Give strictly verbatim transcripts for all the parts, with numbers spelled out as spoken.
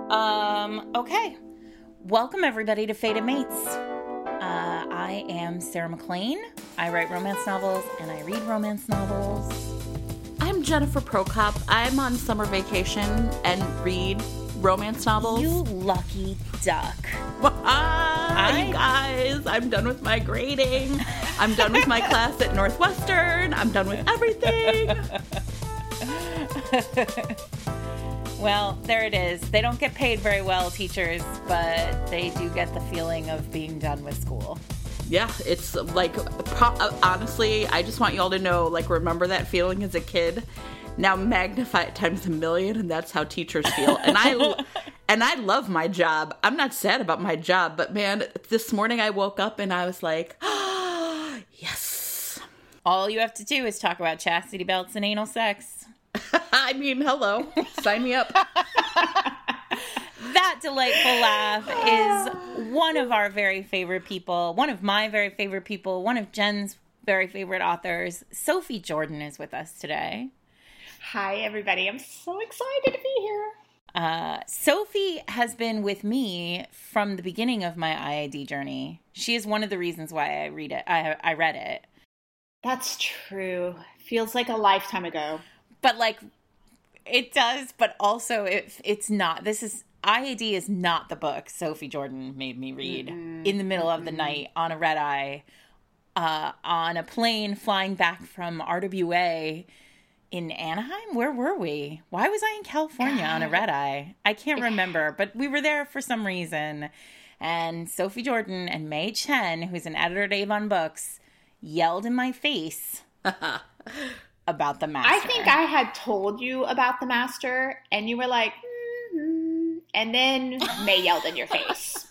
Um, okay. Welcome, everybody, to Fated Mates. Uh, I am Sarah McLean. I write romance novels, and I read romance novels. I'm Jennifer Prokop. I'm on summer vacation and read romance novels. You lucky duck. Hi, I... you guys. I'm done with my grading. I'm done with my class at Northwestern. I'm done with everything. Well, there it is. They don't get paid very well, teachers, but they do get the feeling of being done with school. Yeah, it's like, pro- honestly, I just want you all to know, like, remember that feeling as a kid? Now magnify it times a million, and that's how teachers feel. And I and I love my job. I'm not sad about my job, but man, this morning I woke up and I was like, oh, yes. All you have to do is talk about chastity belts and anal sex. I mean, hello. Sign me up. That delightful laugh is one of our very favorite people, one of my very favorite people, one of Jen's very favorite authors. Sophie Jordan is with us today. Hi, everybody. I'm so excited to be here. Uh, Sophie has been with me from the beginning of my I A D journey. She is one of the reasons why I read it. I, I read it. That's true. Feels like a lifetime ago. But like, it does, but also it, it's not. This is, I A D is not the book Sophie Jordan made me read mm-hmm. in the middle mm-hmm. of the night on a red eye, uh, on a plane flying back from R W A in Anaheim. Where were we? Why was I in California God. on a red eye? I can't remember, but we were there for some reason. And Sophie Jordan and May Chen, who's an editor at Avon Books, yelled in my face about The Master. I think I had told you about The Master, and you were like, mm-hmm. And then May yelled in your face.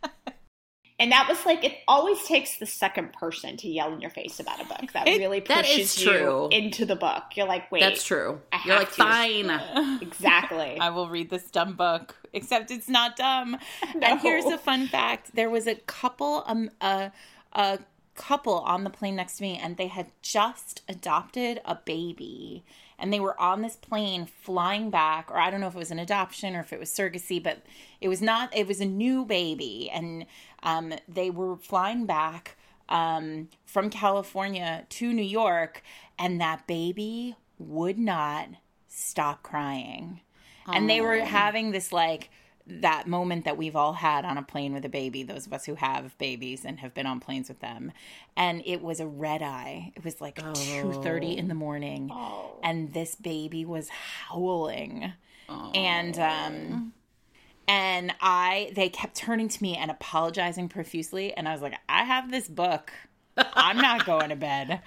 And that was like, it always takes the second person to yell in your face about a book. That it, really pushes that you into the book. You're like, wait. That's true. I You're like, to. fine. Exactly. I will read this dumb book, except it's not dumb. No. And here's a fun fact. There was a couple, um, uh, a couple on the plane next to me, and they had just adopted a baby. And they were on this plane flying back, or I don't know if it was an adoption or if it was surrogacy, but it was not, it was a new baby. And um, they were flying back um, from California to New York, and that baby would not stop crying. Aww. And they were having this, like, that moment that we've all had on a plane with a baby, those of us who have babies and have been on planes with them. And it was a red eye. It was like oh. two thirty in the morning. Oh. And this baby was howling. Oh. And, um, and I, they kept turning to me and apologizing profusely. And I was like, I have this book. I'm not going to bed.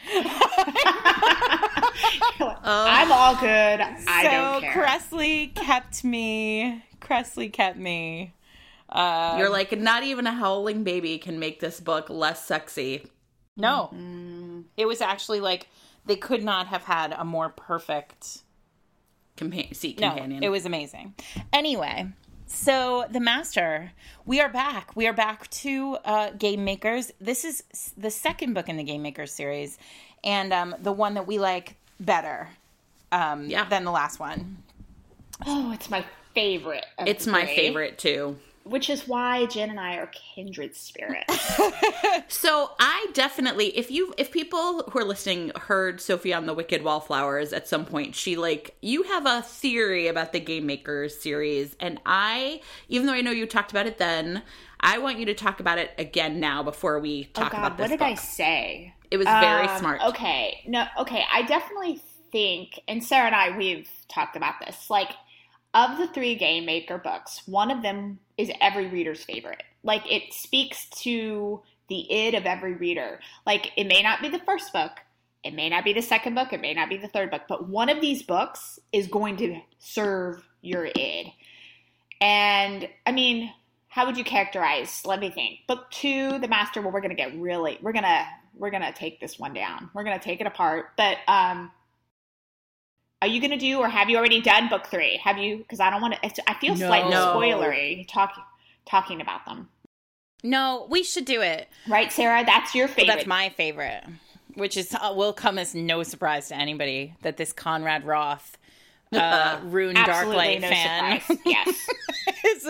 I'm all good. I so don't care. Cressley kept me... Cressley kept me. Um, You're like, not even a howling baby can make this book less sexy. No. Mm-hmm. It was actually like, they could not have had a more perfect Compa- seat no, companion. It was amazing. Anyway, so The Master, we are back. We are back to uh, Game Makers. This is the second book in the Game Makers series, and um, the one that we like better um, yeah. than the last one. Oh, it's my favorite. Of it's the my three, favorite too. Which is why Jen and I are kindred spirits. So I definitely, if you, if people who are listening heard Sophie on the Wicked Wallflowers at some point, she like, you have a theory about the Game Makers series, and I, even though I know you talked about it then, I want you to talk about it again now before we talk oh God, about this what did book. I say? It was very um, smart. Okay, no, okay, I definitely think, and Sarah and I, we've talked about this, like, of the three Game Maker books, one of them is every reader's favorite. Like, it speaks to the id of every reader. Like, it may not be the first book, it may not be the second book, it may not be the third book, but one of these books is going to serve your id. And, I mean, how would you characterize, let me think, book two, The Master, well, we're going to get really, we're going to, we're going to take this one down. We're going to take it apart, but, um, are you going to do, or have you already done book three? Have you, because I don't want to, I feel no. slightly spoilery talk, talking about them. No, we should do it. Right, Sarah? That's your favorite. Well, that's my favorite, which is uh, will come as no surprise to anybody that this Conrad Roth uh, Rune Absolutely Darklight no fan surprise. Yes. is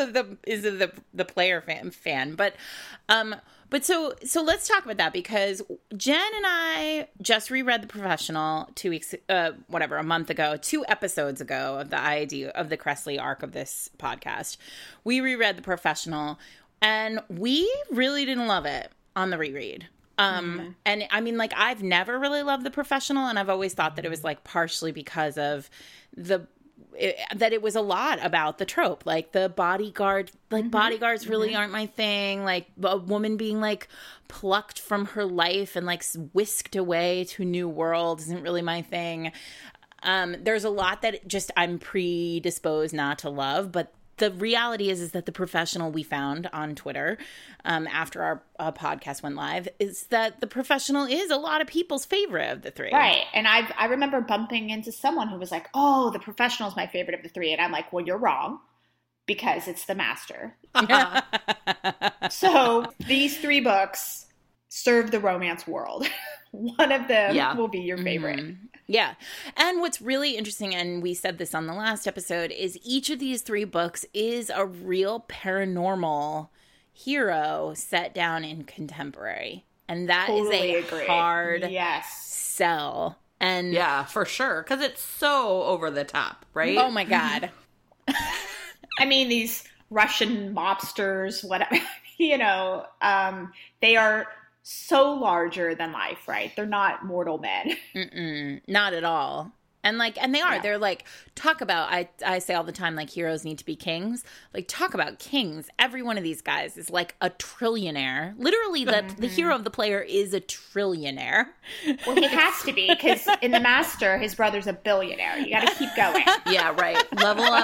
of the is of the the player fan fan. But um but so so let's talk about that, because Jen and I just reread The Professional two weeks uh whatever a month ago, two episodes ago of the idea of the Kressley arc of this podcast. We reread The Professional, and we really didn't love it on the reread. Um, mm-hmm. And I mean, like, I've never really loved The Professional, and I've always thought that it was like partially because of the, it, that it was a lot about the trope, like the bodyguard, like mm-hmm. bodyguards really mm-hmm. aren't my thing. Like a woman being like plucked from her life and like whisked away to a new world isn't really my thing. Um, there's a lot that just I'm predisposed not to love, but the reality is, is that The Professional we found on Twitter um, after our uh, podcast went live is that The Professional is a lot of people's favorite of the three. Right. And I I remember bumping into someone who was like, oh, The Professional is my favorite of the three. And I'm like, well, you're wrong, because it's The Master. Uh, so these three books serve the romance world. One of them yeah. will be your favorite. Mm-hmm. Yeah. And what's really interesting, and we said this on the last episode, is each of these three books is a real paranormal hero set down in contemporary. And that totally is a agree. hard yes. sell. And yeah, for sure. Because it's so over the top, right? Oh my God. I mean, these Russian mobsters, whatever, you know, um, they are so larger than life, right? They're not mortal men. Mm-mm, not at all. And like, and they are, yeah. they're like, talk about, I, I say all the time, like, heroes need to be kings. Like, talk about kings. Every one of these guys is like a trillionaire. Literally, the, mm-hmm. the hero of the player is a trillionaire. Well, he has to be, because in The Master, his brother's a billionaire. You got to keep going. Yeah, right. Level up.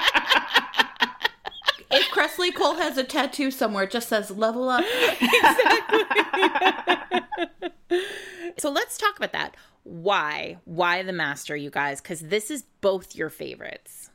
If Kressley Cole has a tattoo somewhere, it just says level up. Exactly. So let's talk about that. Why? Why The Master, you guys? Because this is both your favorites.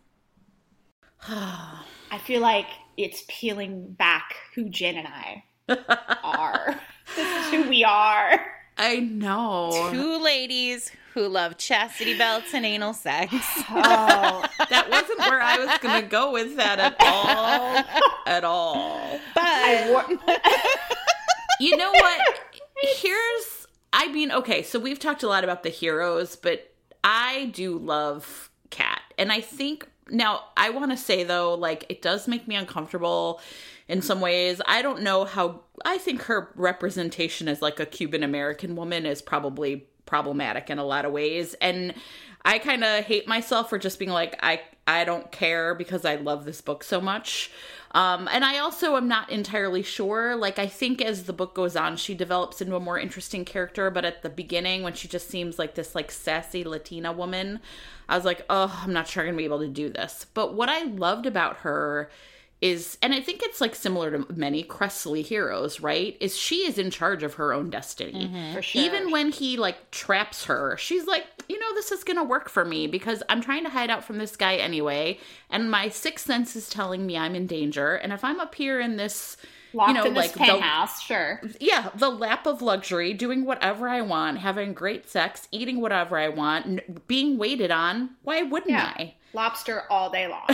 I feel like it's peeling back who Jen and I are. This is who we are. I know. Two ladies who love chastity belts and anal sex. Oh, that wasn't where I was going to go with that at all. At all. But, you know what? Here's, I mean, okay, so we've talked a lot about the heroes, but I do love Kat. And I think, now, I want to say, though, like, it does make me uncomfortable in some ways. I don't know how, I think her representation as, like, a Cuban-American woman is probably problematic in a lot of ways. And I kind of hate myself for just being like, I, I don't care because I love this book so much. Um, and I also am not entirely sure. Like, I think as the book goes on, she develops into a more interesting character. But at the beginning, when she just seems like this, like, sassy Latina woman, I was like, oh, I'm not sure I'm going to be able to do this. But what I loved about her is, and I think it's, like, similar to many Kressley heroes, right? Is she is in charge of her own destiny. Mm-hmm, for sure. Even when he, like, traps her, she's like, you know, this is going to work for me because I'm trying to hide out from this guy anyway. And my sixth sense is telling me I'm in danger. And if I'm up here in this, locked you know, in this like penthouse, the, sure. Yeah, the lap of luxury, doing whatever I want, having great sex, eating whatever I want, n- being waited on, why wouldn't yeah. I? Lobster all day long.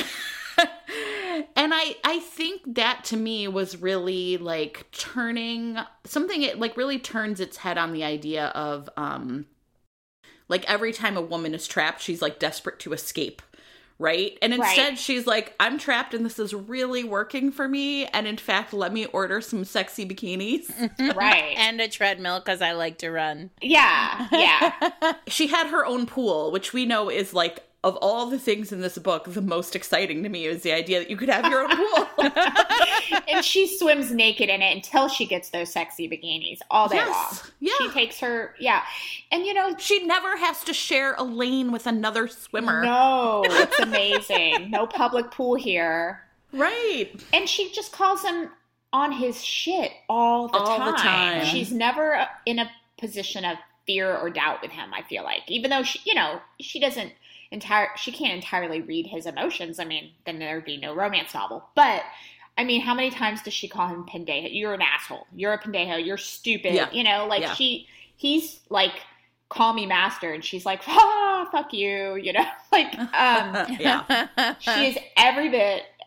And I, I think that to me was really like turning something, it like really turns its head on the idea of, um, like every time a woman is trapped, she's like desperate to escape. Right. And instead right. she's like, I'm trapped and this is really working for me. And in fact, let me order some sexy bikinis. Right. And a treadmill because I like to run. Yeah. Yeah. She had her own pool, which we know is like, of all the things in this book, the most exciting to me is the idea that you could have your own pool. And she swims naked in it until she gets those sexy bikinis all day yes. long. Yeah. She takes her, yeah. And, you know, she never has to share a lane with another swimmer. No, it's amazing. No public pool here. Right. And she just calls him on his shit all the all time. the time. She's never in a position of fear or doubt with him, I feel like. Even though, she, you know, she doesn't entire she can't entirely read his emotions. I mean, then there'd be no romance novel. But I mean, how many times does she call him pendejo? You're an asshole. You're a pendejo. You're stupid. Yeah. You know, like yeah. she he's like, call me master, and she's like, ah, fuck you. You know, like um, yeah, she is every bit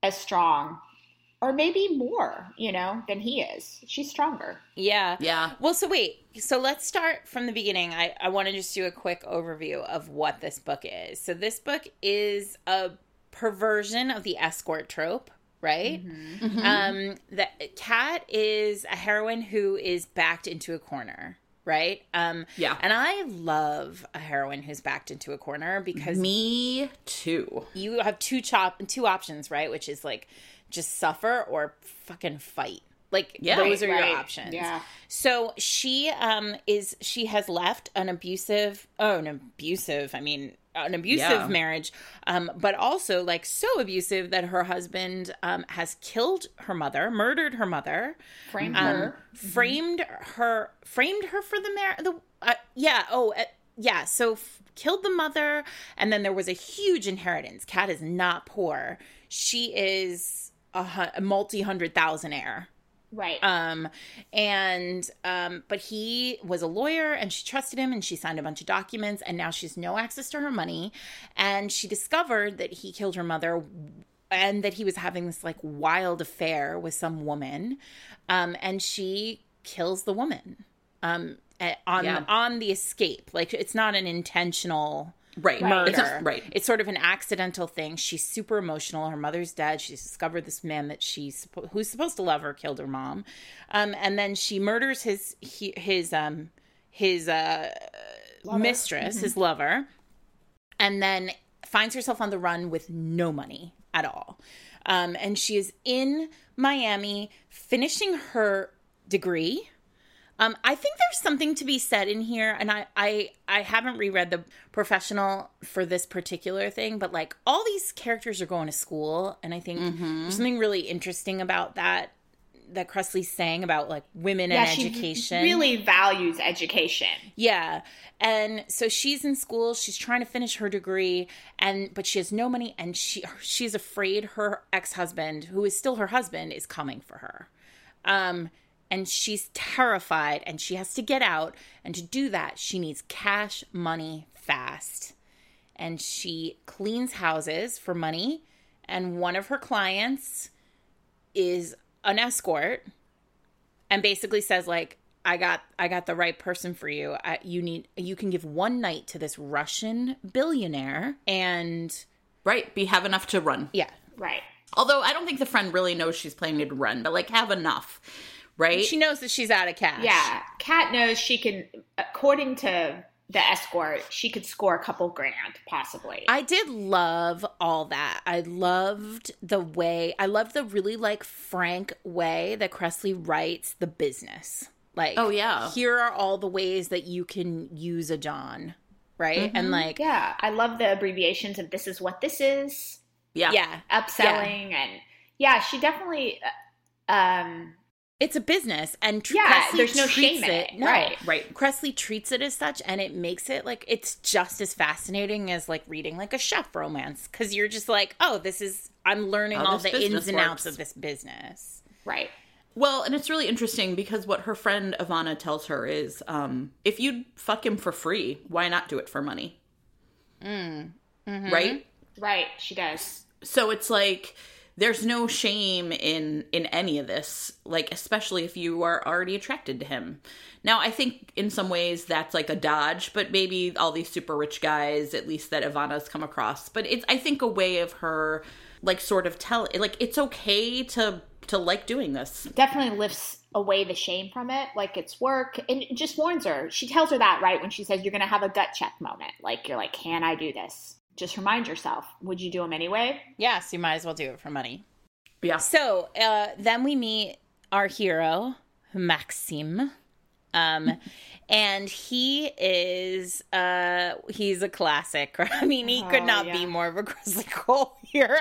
as strong, or maybe more, you know, than he is. She's stronger. Yeah. Yeah. Well, so wait. So let's start from the beginning. I, I want to just do a quick overview of what this book is. So this book is a perversion of the escort trope, right? Mm-hmm. Mm-hmm. Um, the Kat is a heroine who is backed into a corner, right? Um, Yeah. And I love a heroine who's backed into a corner because Me too. you have two chop two options, right? Which is like just suffer or fucking fight. Like Yeah. those are Right. your options. Yeah. So she um is she has left an abusive oh an abusive I mean an abusive Yeah. marriage, um, but also like so abusive that her husband um has killed her mother, murdered her mother, Framed um, her. framed her, framed her for the mar the uh, yeah oh uh, yeah so f- killed the mother, and then there was a huge inheritance. Kat is not poor. She is a, hu- a multi hundred thousandaire. Right. Um, and, um, but he was a lawyer and she trusted him and she signed a bunch of documents, and now she has no access to her money. And she discovered that he killed her mother and that he was having this like wild affair with some woman. Um, and she kills the woman, um, a- on, Yeah. on the escape. Like it's not an intentional Right. murder. It's not- right. It's sort of an accidental thing. She's super emotional. Her mother's dead. She's discovered this man that she's suppo- who's supposed to love her killed her mom, um, and then she murders his he, his um his uh mistress, his lover, and then finds herself on the run with no money at all. Um, and she is in Miami finishing her degree. Um, I think there's something to be said in here, and I, I I haven't reread the professional for this particular thing, but like all these characters are going to school, and I think there's something really interesting about that that Kresley's saying about like women yeah, and she education. really values education. Yeah. And so she's in school, she's trying to finish her degree, and but she has no money, and she she's afraid her ex-husband, who is still her husband, is coming for her. Um and she's terrified, and she has to get out, and to do that she needs cash money fast. And she cleans houses for money, and one of her clients is an escort, and basically says like, I got I got the right person for you. I, you need you can give one night to this Russian billionaire, and Right. Be have enough to run. yeah, Right. Although I don't think the friend really knows she's planning to run, but like have enough. Right. she knows that she's out of cash. Yeah. Kat knows she can, according to the escort, she could score a couple grand, possibly. I did love all that. I loved the way, I loved the really like frank way that Kresley writes the business. Like, Oh, yeah. here are all the ways that you can use a John, right? And like, yeah. I love the abbreviations of this is what this is, yeah. yeah, upselling, and yeah, she definitely, uh, um, it's a business, and tr- yeah, Kresley there's no treats shame in it. No. Right. Right. Kresley treats it as such, and it makes it like it's just as fascinating as like reading like a chef romance, because you're just like, oh, this is I'm learning How all this the ins business and outs works. of this business. Right. Well, and it's really interesting because what her friend Ivana tells her is, um, if you'd fuck him for free, why not do it for money? Mm. Mm-hmm. Right? Right. She does. So it's like there's no shame in in any of this, like especially if you are already attracted to him. Now, I think in some ways that's like a dodge, but maybe all these super rich guys, at least that Ivana's come across, but it's I think a way of her like sort of tell like it's okay to to like doing this. Definitely lifts away the shame from it. Like it's work, and it just warns her. She tells her that, right, when she says you're going to have a gut check moment. Like you're like, can I do this? Just remind yourself. Would you do them anyway? Yes, you might as well do it for money. Yeah. So uh, then we meet our hero, Maxime. Um, and he is, uh, he's a classic. I mean, he could Oh, not yeah. be more of a Grizzly Cole hero.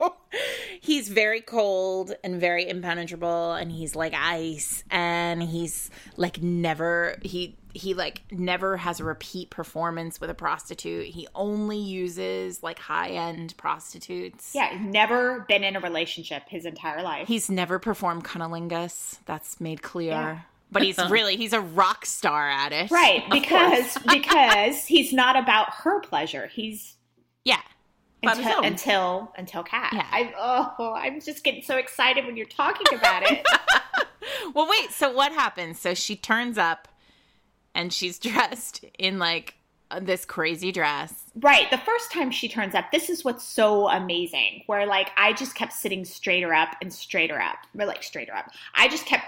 He's very cold and very impenetrable, and he's like ice, and he's like never, he, he like never has a repeat performance with a prostitute. He only uses like high-end prostitutes. Yeah, he's never been in a relationship his entire life. He's never performed cunnilingus. That's made clear. Yeah. But he's really, he's a rock star at it. Right, because because he's not about her pleasure. He's Yeah. on his until own. until until Kat. Yeah. I oh, I'm just getting so excited when you're talking about it. Well, wait. So what happens? So she turns up, and she's dressed in like this crazy dress. Right. The first time she turns up, this is what's so amazing. Where like I just kept sitting straighter up and straighter up, or like straighter up. I just kept,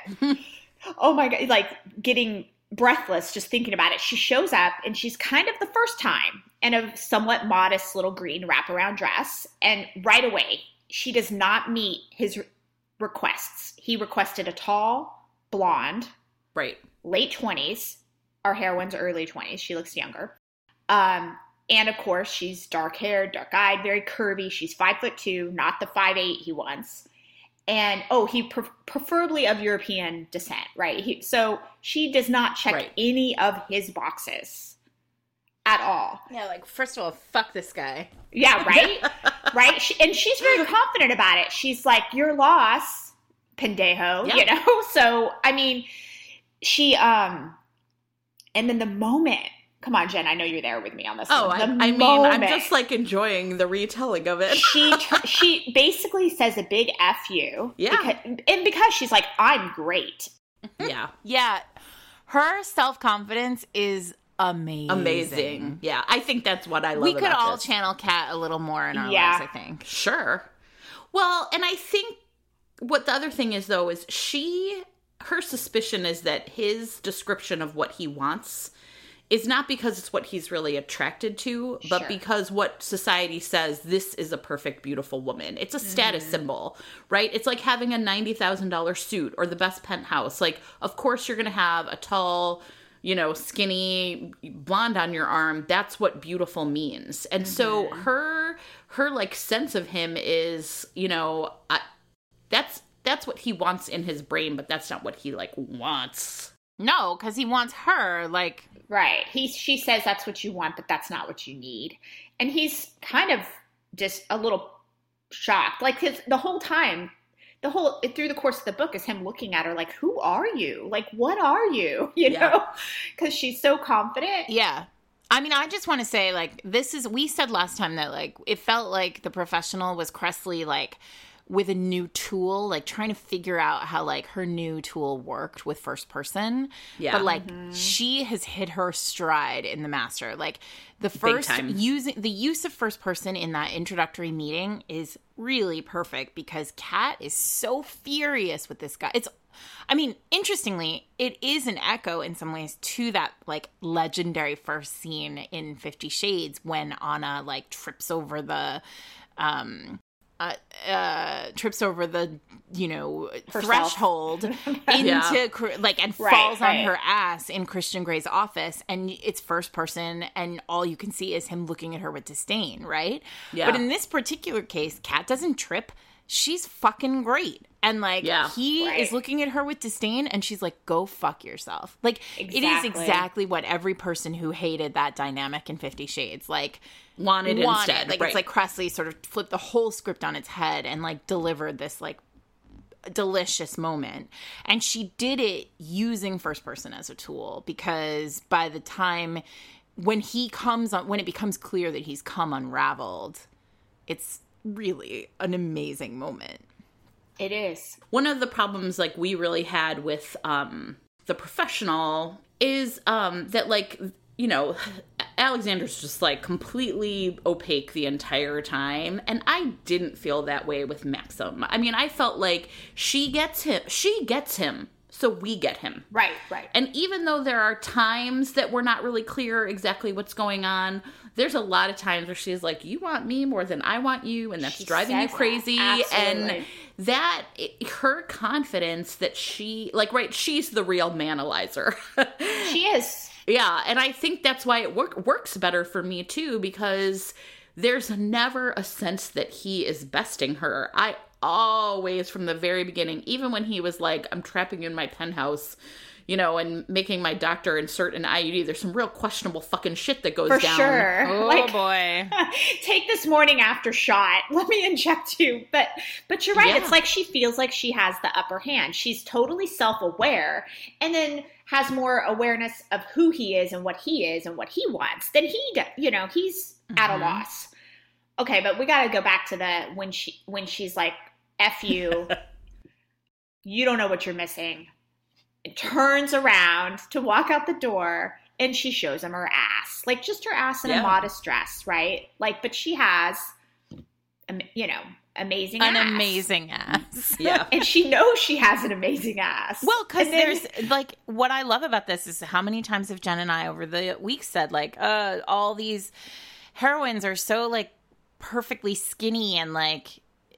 oh my god, like getting breathless just thinking about it. She shows up, and she's kind of the first time in a somewhat modest little green wraparound dress, and right away she does not meet his requests. He requested a tall, blonde, Right. late twenties. Our heroine's early twenties. She looks younger. Um, and of course, she's dark haired, dark eyed, very curvy. She's five foot two, not the five eight he wants. And oh, he pre- preferably of European descent, right? He, so she does not check Right. any of his boxes at all. Yeah, like first of all, fuck this guy. Yeah, right, right. She, and she's very confident about it. She's like, "Your loss, pendejo," Yeah. you know. So I mean, she um, and then the moment. Come on, Jen. I know you're there with me on this. Oh, one. I, The I mean, I'm moment just like enjoying the retelling of it. she tr- she basically says a big F you. Yeah. Because, and because she's like, I'm great. Yeah. Yeah, her self confidence is amazing. Amazing. Yeah. I think that's what I love We could about all this. channel Kat a little more in our Yeah. lives, I think. Sure. Well, and I think what the other thing is, though, is she, her suspicion is that his description of what he wants is not because it's what he's really attracted to, but Sure. because what society says, this is a perfect, beautiful woman. It's a status Mm-hmm. symbol, right? It's like having a ninety thousand dollars suit or the best penthouse. Like, of course you're going to have a tall, you know, skinny blonde on your arm. That's what beautiful means. And so Mm-hmm. her, her like sense of him is, you know, I, that's, that's what he wants in his brain, but that's not what he like wants. No, because he wants her. Like, Right. He she says that's what you want, but that's not what you need. And he's kind of just a little shocked. Like his the whole time, the whole through the course of the book is him looking at her like, who are you? Like, what are you? You Yeah. know? Because she's so confident. yeah. I mean, I just want to say, like, this is, we said last time that, like, it felt like The Professional was Cressley, like, with a new tool, like, trying to figure out how, like, her new tool worked with first person. Yeah. But, like, she has hit her stride in The Master. Like, the first, time. using, the use of first person in that introductory meeting is really perfect because Kat is so furious with this guy. It's, I mean, interestingly, it is an echo in some ways to that, like, legendary first scene in Fifty Shades when Anna, like, trips over the, um, uh, uh, trips over the, you know, Herself. threshold into, Yeah. Cr- like, and Right, falls on right. her ass in Christian Grey's office, and it's first person, and all you can see is him looking at her with disdain, right? Yeah. But in this particular case, Kat doesn't trip. She's fucking great. And, like, Yeah. he Right. is looking at her with disdain, and she's like, go fuck yourself. Like, it is Exactly. exactly what every person who hated that dynamic in Fifty Shades, like, Wanted, wanted. instead. Like, right. it's like Cressley sort of flipped the whole script on its head and, like, delivered this, like, delicious moment. And she did it using first person as a tool, because by the time when he comes on, when it becomes clear that he's come unraveled, it's really an amazing moment. It is. One of the problems like we really had with um The Professional is um that, like, you know, Alexander's just like completely opaque the entire time, and I didn't feel that way with Maxim. I mean, I felt like she gets him she gets him so we get him. Right, right. And even though there are times that we're not really clear exactly what's going on, there's a lot of times where she's like, you want me more than I want you, and that's She driving you says that. crazy. Absolutely. And that, it, her confidence that she, like, right, she's the real manalizer. She is. Yeah, and I think that's why it work, works better for me, too, because there's never a sense that he is besting her. I always, from the very beginning, even when he was like, I'm trapping you in my penthouse, you know, and making my doctor insert an I U D, there's some real questionable fucking shit that goes For down. sure. Oh, Like, boy. take this morning after shot. Let me inject you. But but you're right. Yeah. It's like she feels like she has the upper hand. She's totally self-aware, and then has more awareness of who he is and what he is and what he wants than he does. You know, he's at a Mm-hmm. loss. Okay, but we got to go back to the when she when she's like, F you, you don't know what you're missing. It turns around to walk out the door, and she shows him her ass. Like, just her ass in Yeah. a modest dress, right? Like, but she has, am- you know, amazing An ass. amazing ass. Yeah. And she knows she has an amazing ass. Well, because And then- there's like what I love about this is how many times have Jen and I over the week said like, uh, all these heroines are so like perfectly skinny and like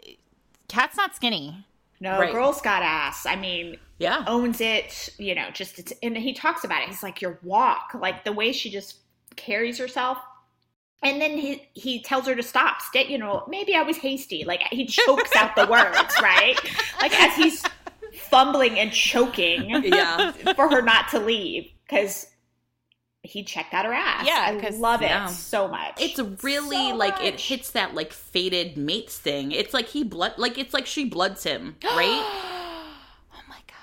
Kat's not skinny. No, Right. girl's got ass. I mean, Yeah. owns it, you know, just, it's, and he talks about it. He's like, your walk, like the way she just carries herself. And then he, he tells her to stop, stay, you know, maybe I was hasty. Like he chokes out the words, right? Like as he's fumbling and choking Yeah. for her not to leave because he checked out her ass. Yeah, I 'cause- love it yeah. so much. It's really So like it much. hits that like fated mates thing. It's like he blood like it's like she bloods him, right? Oh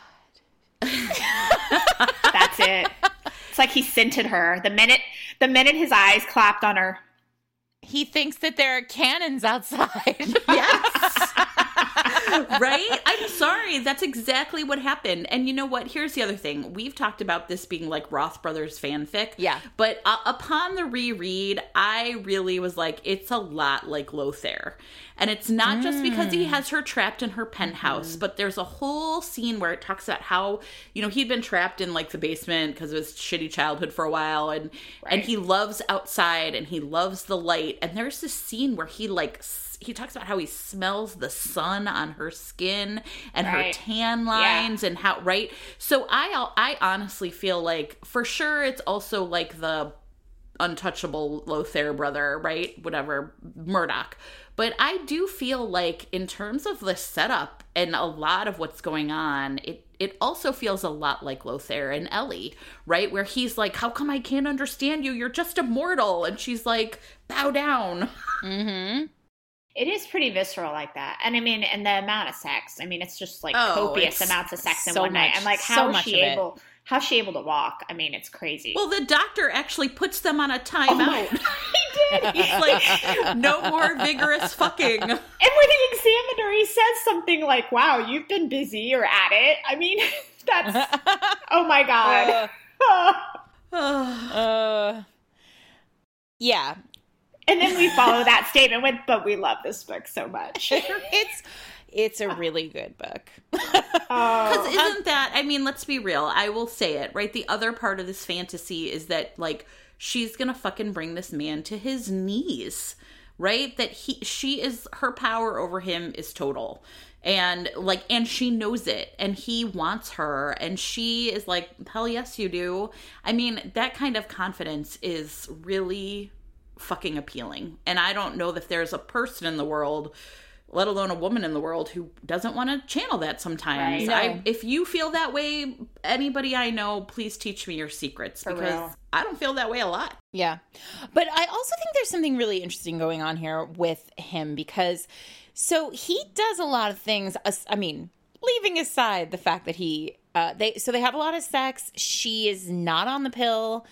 my God. That's it. It's like he scented her. The minute the minute his eyes clapped on her. He thinks that there are cannons outside. Yes. Right? I'm sorry. That's exactly what happened. And you know what? Here's the other thing. We've talked about this being like Roth Brothers fanfic. Yeah. But uh, upon the reread, I really was like, it's a lot like Lothair. And it's not just because he has her trapped in her penthouse, Mm-hmm. but there's a whole scene where it talks about how, you know, he'd been trapped in like the basement because of his shitty childhood for a while. And, and Right. he loves outside and he loves the light. And there's this scene where he like, he talks about how he smells the sun on her skin and her Right. tan lines and how, right? So I, I honestly feel like for sure it's also like the untouchable Lothair brother, right? Whatever, Murdoch. But I do feel like in terms of the setup and a lot of what's going on, it it also feels a lot like Lothair and Ellie, right? Where he's like, how come I can't understand you? You're just a mortal. And she's like, bow down. Mm-hmm. It is pretty visceral like that. And I mean, and the amount of sex. I mean, it's just like Oh, copious it's amounts of sex in so one night. much- And like, so how is much she of it. able, how's she able to walk? I mean, it's crazy. Well, the doctor actually puts them on a Oh my timeout. God, he did. He's like, no more vigorous fucking. And when he examined her, he says something like, wow, you've been busy or at it. I mean, that's, oh my God. uh, yeah. And then we follow that statement with, but we love this book so much. It's it's a really good book. Oh. Because isn't that, I mean, let's be real. I will say it, right? The other part of this fantasy is that, like, she's going to fucking bring this man to his knees, right? That he, she is, her power over him is total. And, like, and she knows it. And he wants her. And she is like, hell yes, you do. I mean, that kind of confidence is really fucking appealing. And I don't know that there's a person in the world, let alone a woman in the world, who doesn't want to channel that sometimes. Right. I, No. if you feel that way, anybody I know, please teach me your secrets. For because real. I don't feel that way a lot. Yeah. But I also think there's something really interesting going on here with him because so he does a lot of things. as- I mean, leaving aside the fact that he uh they so they have a lot of sex. She is not on the pill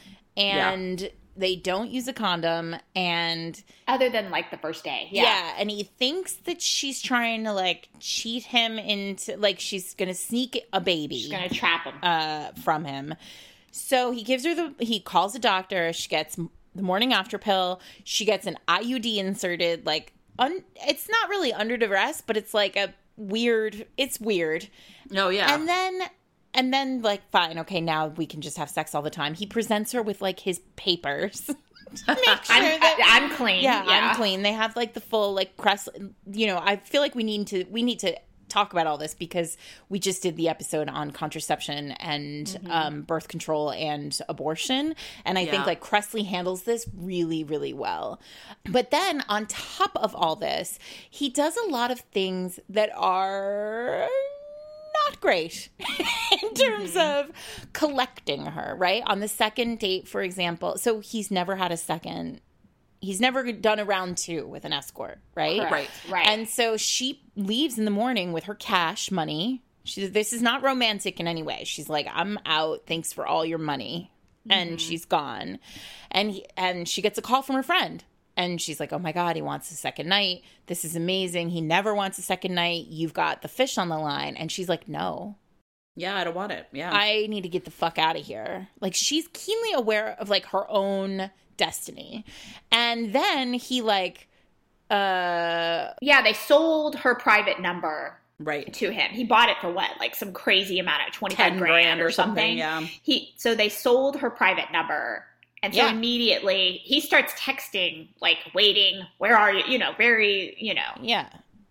and they don't use a condom and Other than like the first day. yeah. Yeah. and he thinks that she's trying to like cheat him into like she's going to sneak a baby She's going to trap him. uh, from him. So he gives her the, he calls a doctor. She gets the morning after pill. She gets an I U D inserted. Like, un, it's not really under duress, but it's like a weird, it's weird. Oh, yeah. And then, and then like, fine, okay, now we can just have sex all the time. He presents her with like his papers. to make sure I'm, that- I'm clean. yeah, I'm clean. They have like the full like crest. You know, I feel like we need to we need to talk about all this because we just did the episode on contraception and Mm-hmm. um, birth control and abortion, and I Yeah. think like Cressley handles this really, really well. But then on top of all this, he does a lot of things that are not great in terms Mm-hmm. of collecting her, right? On the second date, for example. So he's never had a second, he's never done a round two with an escort, right? Correct. Right. Right. And so she leaves in the morning with her cash money. She, this is not romantic in any way. She's like, I'm out. Thanks for all your money. And she's gone. And he, and she gets a call from her friend. And she's like, oh my God, he wants a second night. This is amazing. He never wants a second night. You've got the fish on the line. And she's like, no. Yeah, I don't want it. Yeah. I need to get the fuck out of here. Like, she's keenly aware of, like, her own destiny. And then he, like, uh... yeah, they sold her private number right to him. He bought it for what? Like, some crazy amount of twenty-five grand, grand or or something. something. Yeah. He, so they sold her private number. And so Yeah. immediately he starts texting, like, waiting, where are you? You know, very, you know. Yeah.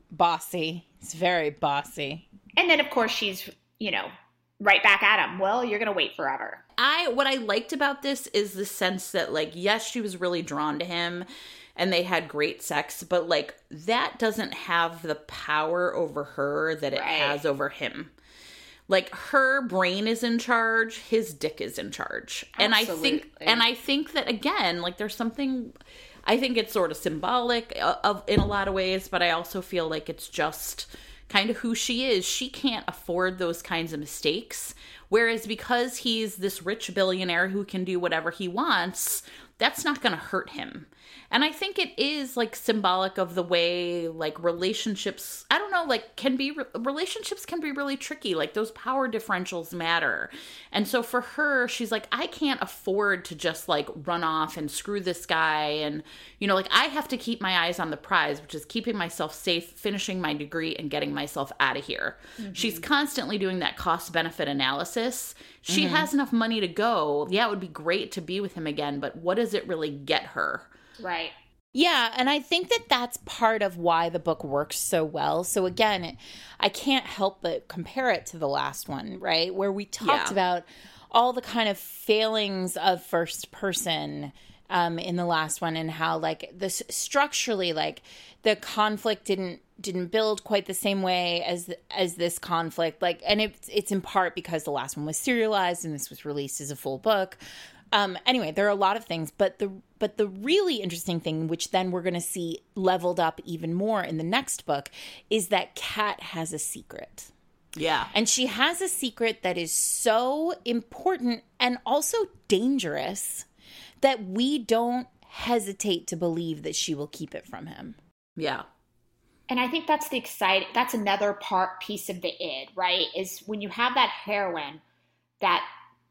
Bossy. It's very bossy. And then, of course, she's, you know, right back at him. Well, you're going to wait forever. I what I liked about this is the sense that, like, yes, she was really drawn to him and they had great sex, but, like, that doesn't have the power over her that it Right. has over him. Like, her brain is in charge, his dick is in charge. And I think Absolutely. and I think that, again, like, there's something, I think it's sort of symbolic of, of in a lot of ways, but I also feel like it's just kind of who she is. She can't afford those kinds of mistakes. Whereas because he's this rich billionaire who can do whatever he wants, that's not going to hurt him. And I think it is, like, symbolic of the way, like, relationships, I don't know, like, can be, relationships can be really tricky. Like, those power differentials matter. And so for her, she's like, I can't afford to just, like, run off and screw this guy. And, you know, like, I have to keep my eyes on the prize, which is keeping myself safe, finishing my degree, and getting myself out of here. Mm-hmm. She's constantly doing that cost-benefit analysis. She mm-hmm. has enough money to go. Yeah, it would be great to be with him again, but what does it really get her? Right. Yeah, and I think that that's part of why the book works so well. So again, I can't help but compare it to the last one, right? Where we talked Yeah. about all the kind of failings of first person um, in the last one, and how, like, this structurally, like, the conflict didn't didn't build quite the same way as as this conflict. Like, and it's it's in part because the last one was serialized and this was released as a full book. Um, anyway, there are a lot of things, but the but the really interesting thing, which then we're going to see leveled up even more in the next book, is that Kat has a secret. Yeah. And she has a secret that is so important and also dangerous that we don't hesitate to believe that she will keep it from him. Yeah. And I think that's the exciting, that's another part, piece of the id, right? Is when you have that heroine that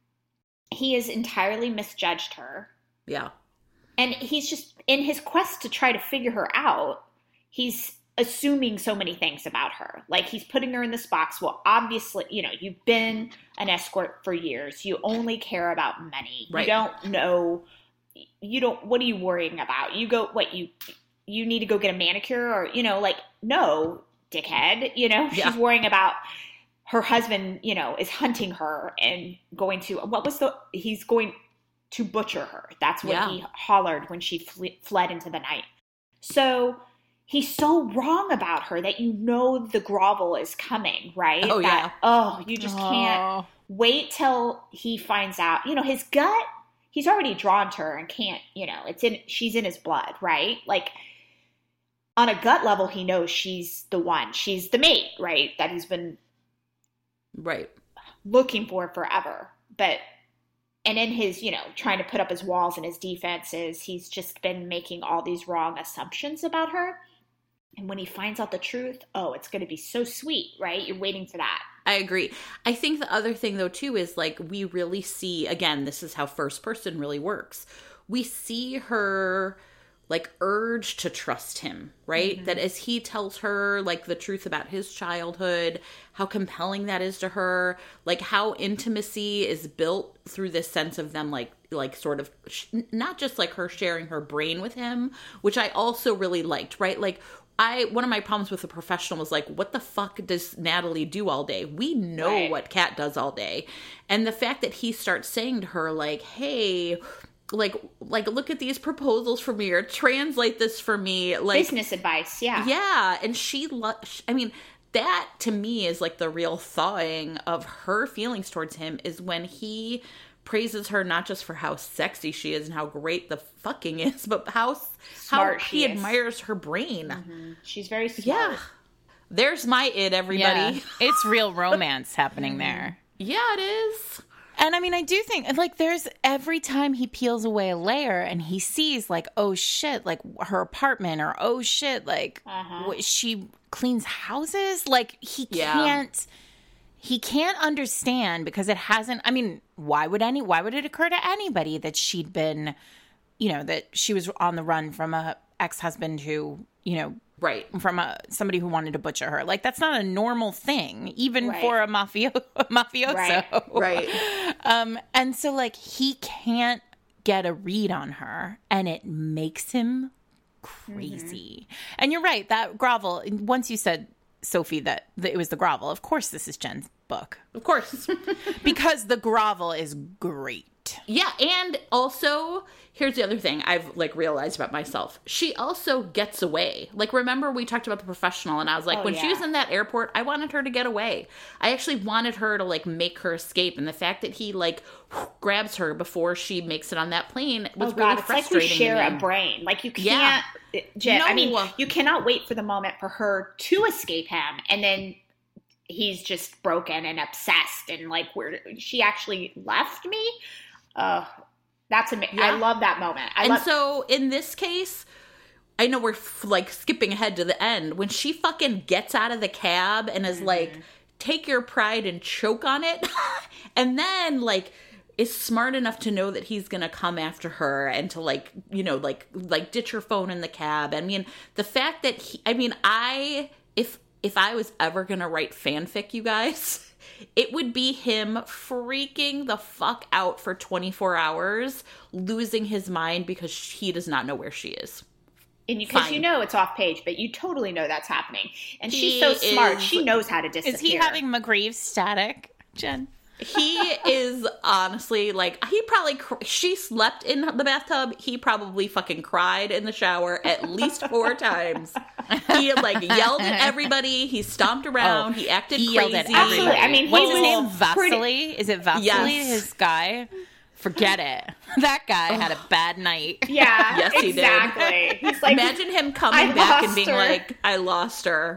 he has entirely misjudged her. Yeah. And he's just, in his quest to try to figure her out, he's assuming so many things about her. Like, he's putting her in this box. Well, obviously, you know, you've been an escort for years. You only care about money. Right. You don't know, you don't, what are you worrying about? You go, what, you, you need to go get a manicure, or, you know, like, no, dickhead, you know, Yeah. she's worrying about her husband, you know, is hunting her and going to, what was the, he's going to butcher her. That's what Yeah. he hollered when she fle- fled into the night. So he's so wrong about her that you know the grovel is coming, right? Oh, that, yeah. Oh, you just can't Oh. wait till he finds out. You know, his gut, he's already drawn to her and can't, you know, it's in, she's in his blood, right? Like, on a gut level, he knows she's the one. She's the mate, right? That he's been Right. looking for forever. But, and in his, you know, trying to put up his walls and his defenses, he's just been making all these wrong assumptions about her. And when he finds out the truth, oh, it's going to be so sweet, right? You're waiting for that. I agree. I think the other thing, though, too, is, like, we really see, again, this is how first person really works. We see her, like, urge to trust him, right? Mm-hmm. That as he tells her, like, the truth about his childhood, how compelling that is to her, like, how intimacy is built through this sense of them, like, like sort of, sh- not just, like, her sharing her brain with him, which I also really liked, right? Like, I, one of my problems with The Professional was, like, what the fuck does Natalie do all day? We know Right. what Kat does all day. And the fact that he starts saying to her, like, hey, like, like, look at these proposals for me, or translate this for me. Like, Business advice, yeah. yeah. And she, lo- I mean, that to me is, like, the real thawing of her feelings towards him, is when he praises her not just for how sexy she is and how great the fucking is, but how Smart how she he is. admires her brain. Mm-hmm. She's very smart. Yeah. There's my id, everybody. Yeah. It's real romance happening there. Yeah, it is. And I mean, I do think, like, there's every time he peels away a layer and he sees, like, oh shit, like her apartment, or oh shit, like Uh-huh. what, she cleans houses. Like, he Yeah. can't, he can't understand because it hasn't. I mean, why would any, why would it occur to anybody that she'd been, you know, that she was on the run from a ex-husband who, you know, Right. from a somebody who wanted to butcher her. Like, that's not a normal thing, even Right. for a mafio a mafioso. Right. Right. Um, and so, like, he can't get a read on her, and it makes him crazy. Mm-hmm. And you're right, that grovel, once you said, Sophie, that, that it was the grovel, of course this is Jen's book. Of course. Because the grovel is great. Yeah, and also, here's the other thing I've, like, realized about myself. She also gets away. Like, remember we talked about The Professional, and I was like, Oh, when she yeah. was in that airport, I wanted her to get away. I actually wanted her to, like, make her escape, and the fact that he, like, grabs her before she makes it on that plane was Oh really God, it's like frustrating we share to me. a brain. Like, you Yeah. can't, Jen, I mean, No. you cannot wait for the moment for her to escape him, and then he's just broken and obsessed, and like, where she actually left me. Uh, that's amazing. Yeah. I love that moment. I And love. so, in this case, I know we're, f- like, skipping ahead to the end. When she fucking gets out of the cab and is like, take your pride and choke on it, and then, like, is smart enough to know that he's gonna come after her and to, like, you know, like, like ditch her phone in the cab. I mean, the fact that he, I mean, I, if, if I was ever gonna write fanfic, you guys, it would be him freaking the fuck out for twenty-four hours, losing his mind because he does not know where she is. And because Fine. you know it's off page, but you totally know that's happening. And He she's so smart; is- she knows how to disappear. Is he having McGreeves static, Jen? He is honestly, like, he probably, cr- she slept in the bathtub. He probably fucking cried in the shower at least four times. He, like, yelled at everybody. He stomped around. Oh, he acted he crazy. yelled at Absolutely. everybody. I mean, he what's his was name? pretty- Vasily? Is it Vasily? Yes. His guy? Forget it. That guy had a bad night. Yeah, Yes, he did. exactly. He's like, Imagine him coming I back and lost being her. like, I lost her.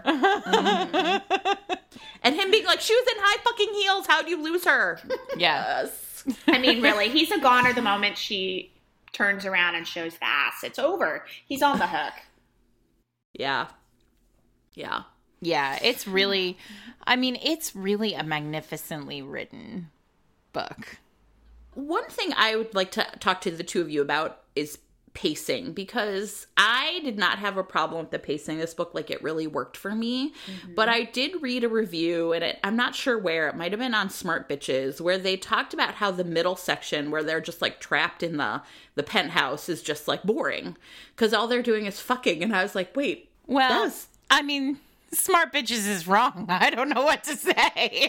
Mhm. And him being like, she was in high fucking heels. How'd you lose her? Yeah. Yes. I mean, really, he's a goner the moment she turns around and shows the ass. It's over. He's on the hook. Yeah. Yeah. Yeah, it's really, I mean, it's really a magnificently written book. One thing I would like to talk to the two of you about is pacing, because I did not have a problem with the pacing of this book. Like, it really worked for me. Mm-hmm. But I did read a review, and it, I'm not sure where, it might have been on Smart Bitches, where they talked about how the middle section, where they're just like trapped in the, the penthouse, is just like boring. Because all they're doing is fucking. And I was like, wait, Well, that was- I mean, Smart Bitches is wrong. I don't know what to say.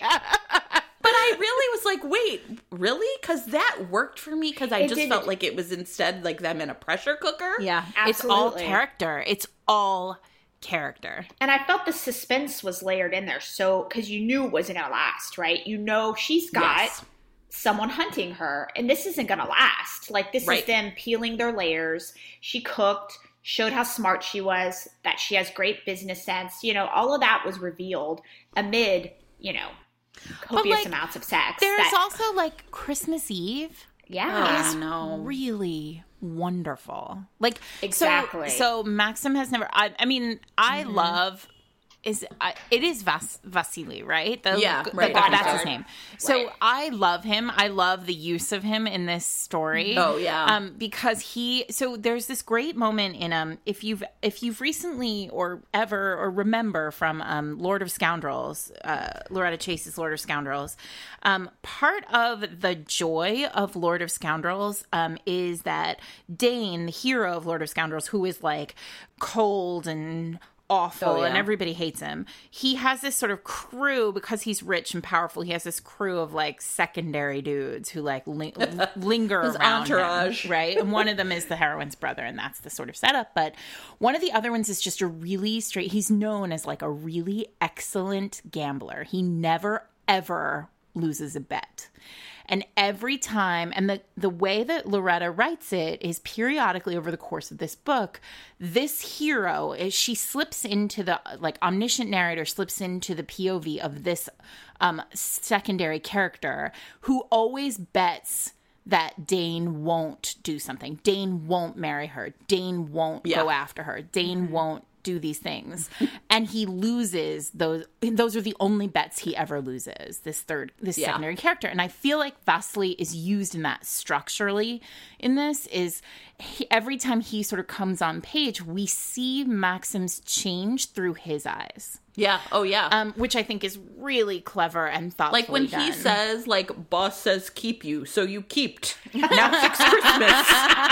But I really was like, wait, really? Because that worked for me, because I It just did. felt like it was instead like them in a pressure cooker. Yeah, it's all Absolutely. character. It's all character. And I felt the suspense was layered in there, so because you knew it wasn't gonna last, right? You know she's got Yes. someone hunting her, and this isn't gonna last. Like, this Right. is them peeling their layers. She cooked, showed how smart she was, that she has great business sense. You know, all of that was revealed amid, you know, copious like, amounts of sex. There's that- also, like, Christmas Eve yeah. Oh, no. really wonderful. Like, Exactly. So, so Maxim has never, I, I mean, I Mm-hmm. love, is I, it is Vas, Vasily, right? The, Yeah, the- right. That's Bodyguard. his name. So Right. I love him. I love the use of him in this story. Oh, yeah. Um, because he, so there's this great moment in, um, if you've, if you've recently or ever or remember from, um, Lord of Scoundrels, uh, Loretta Chase's Lord of Scoundrels, um, part of the joy of Lord of Scoundrels, um, is that Dane, the hero of Lord of Scoundrels, who is like cold and awful Oh, yeah. and everybody hates him, he has this sort of crew, because he's rich and powerful, he has this crew of like secondary dudes who like li- linger His around entourage. him, right? And one of them is the heroine's brother, and that's the sort of setup. But one of the other ones is just a really straight, he's known as like a really excellent gambler. He never ever loses a bet. And every time, and the, the way that Loretta writes it is periodically over the course of this book, this hero, is she slips into the, like, omniscient narrator slips into the P O V of this um, secondary character who always bets that Dane won't do something. Dane won't marry her. Dane won't yeah. go after her. Dane won't do these things. And he loses those. Those are the only bets he ever loses, this third, this yeah. secondary character. And I feel like Vasily is used in that structurally in this is he, every time he sort of comes on page, we see Maxim's change through his eyes. Yeah. Oh, yeah. Um, which I think is really clever and thoughtful. Like when done. he says, like, boss says keep you, so you keeped. Now fix Christmas.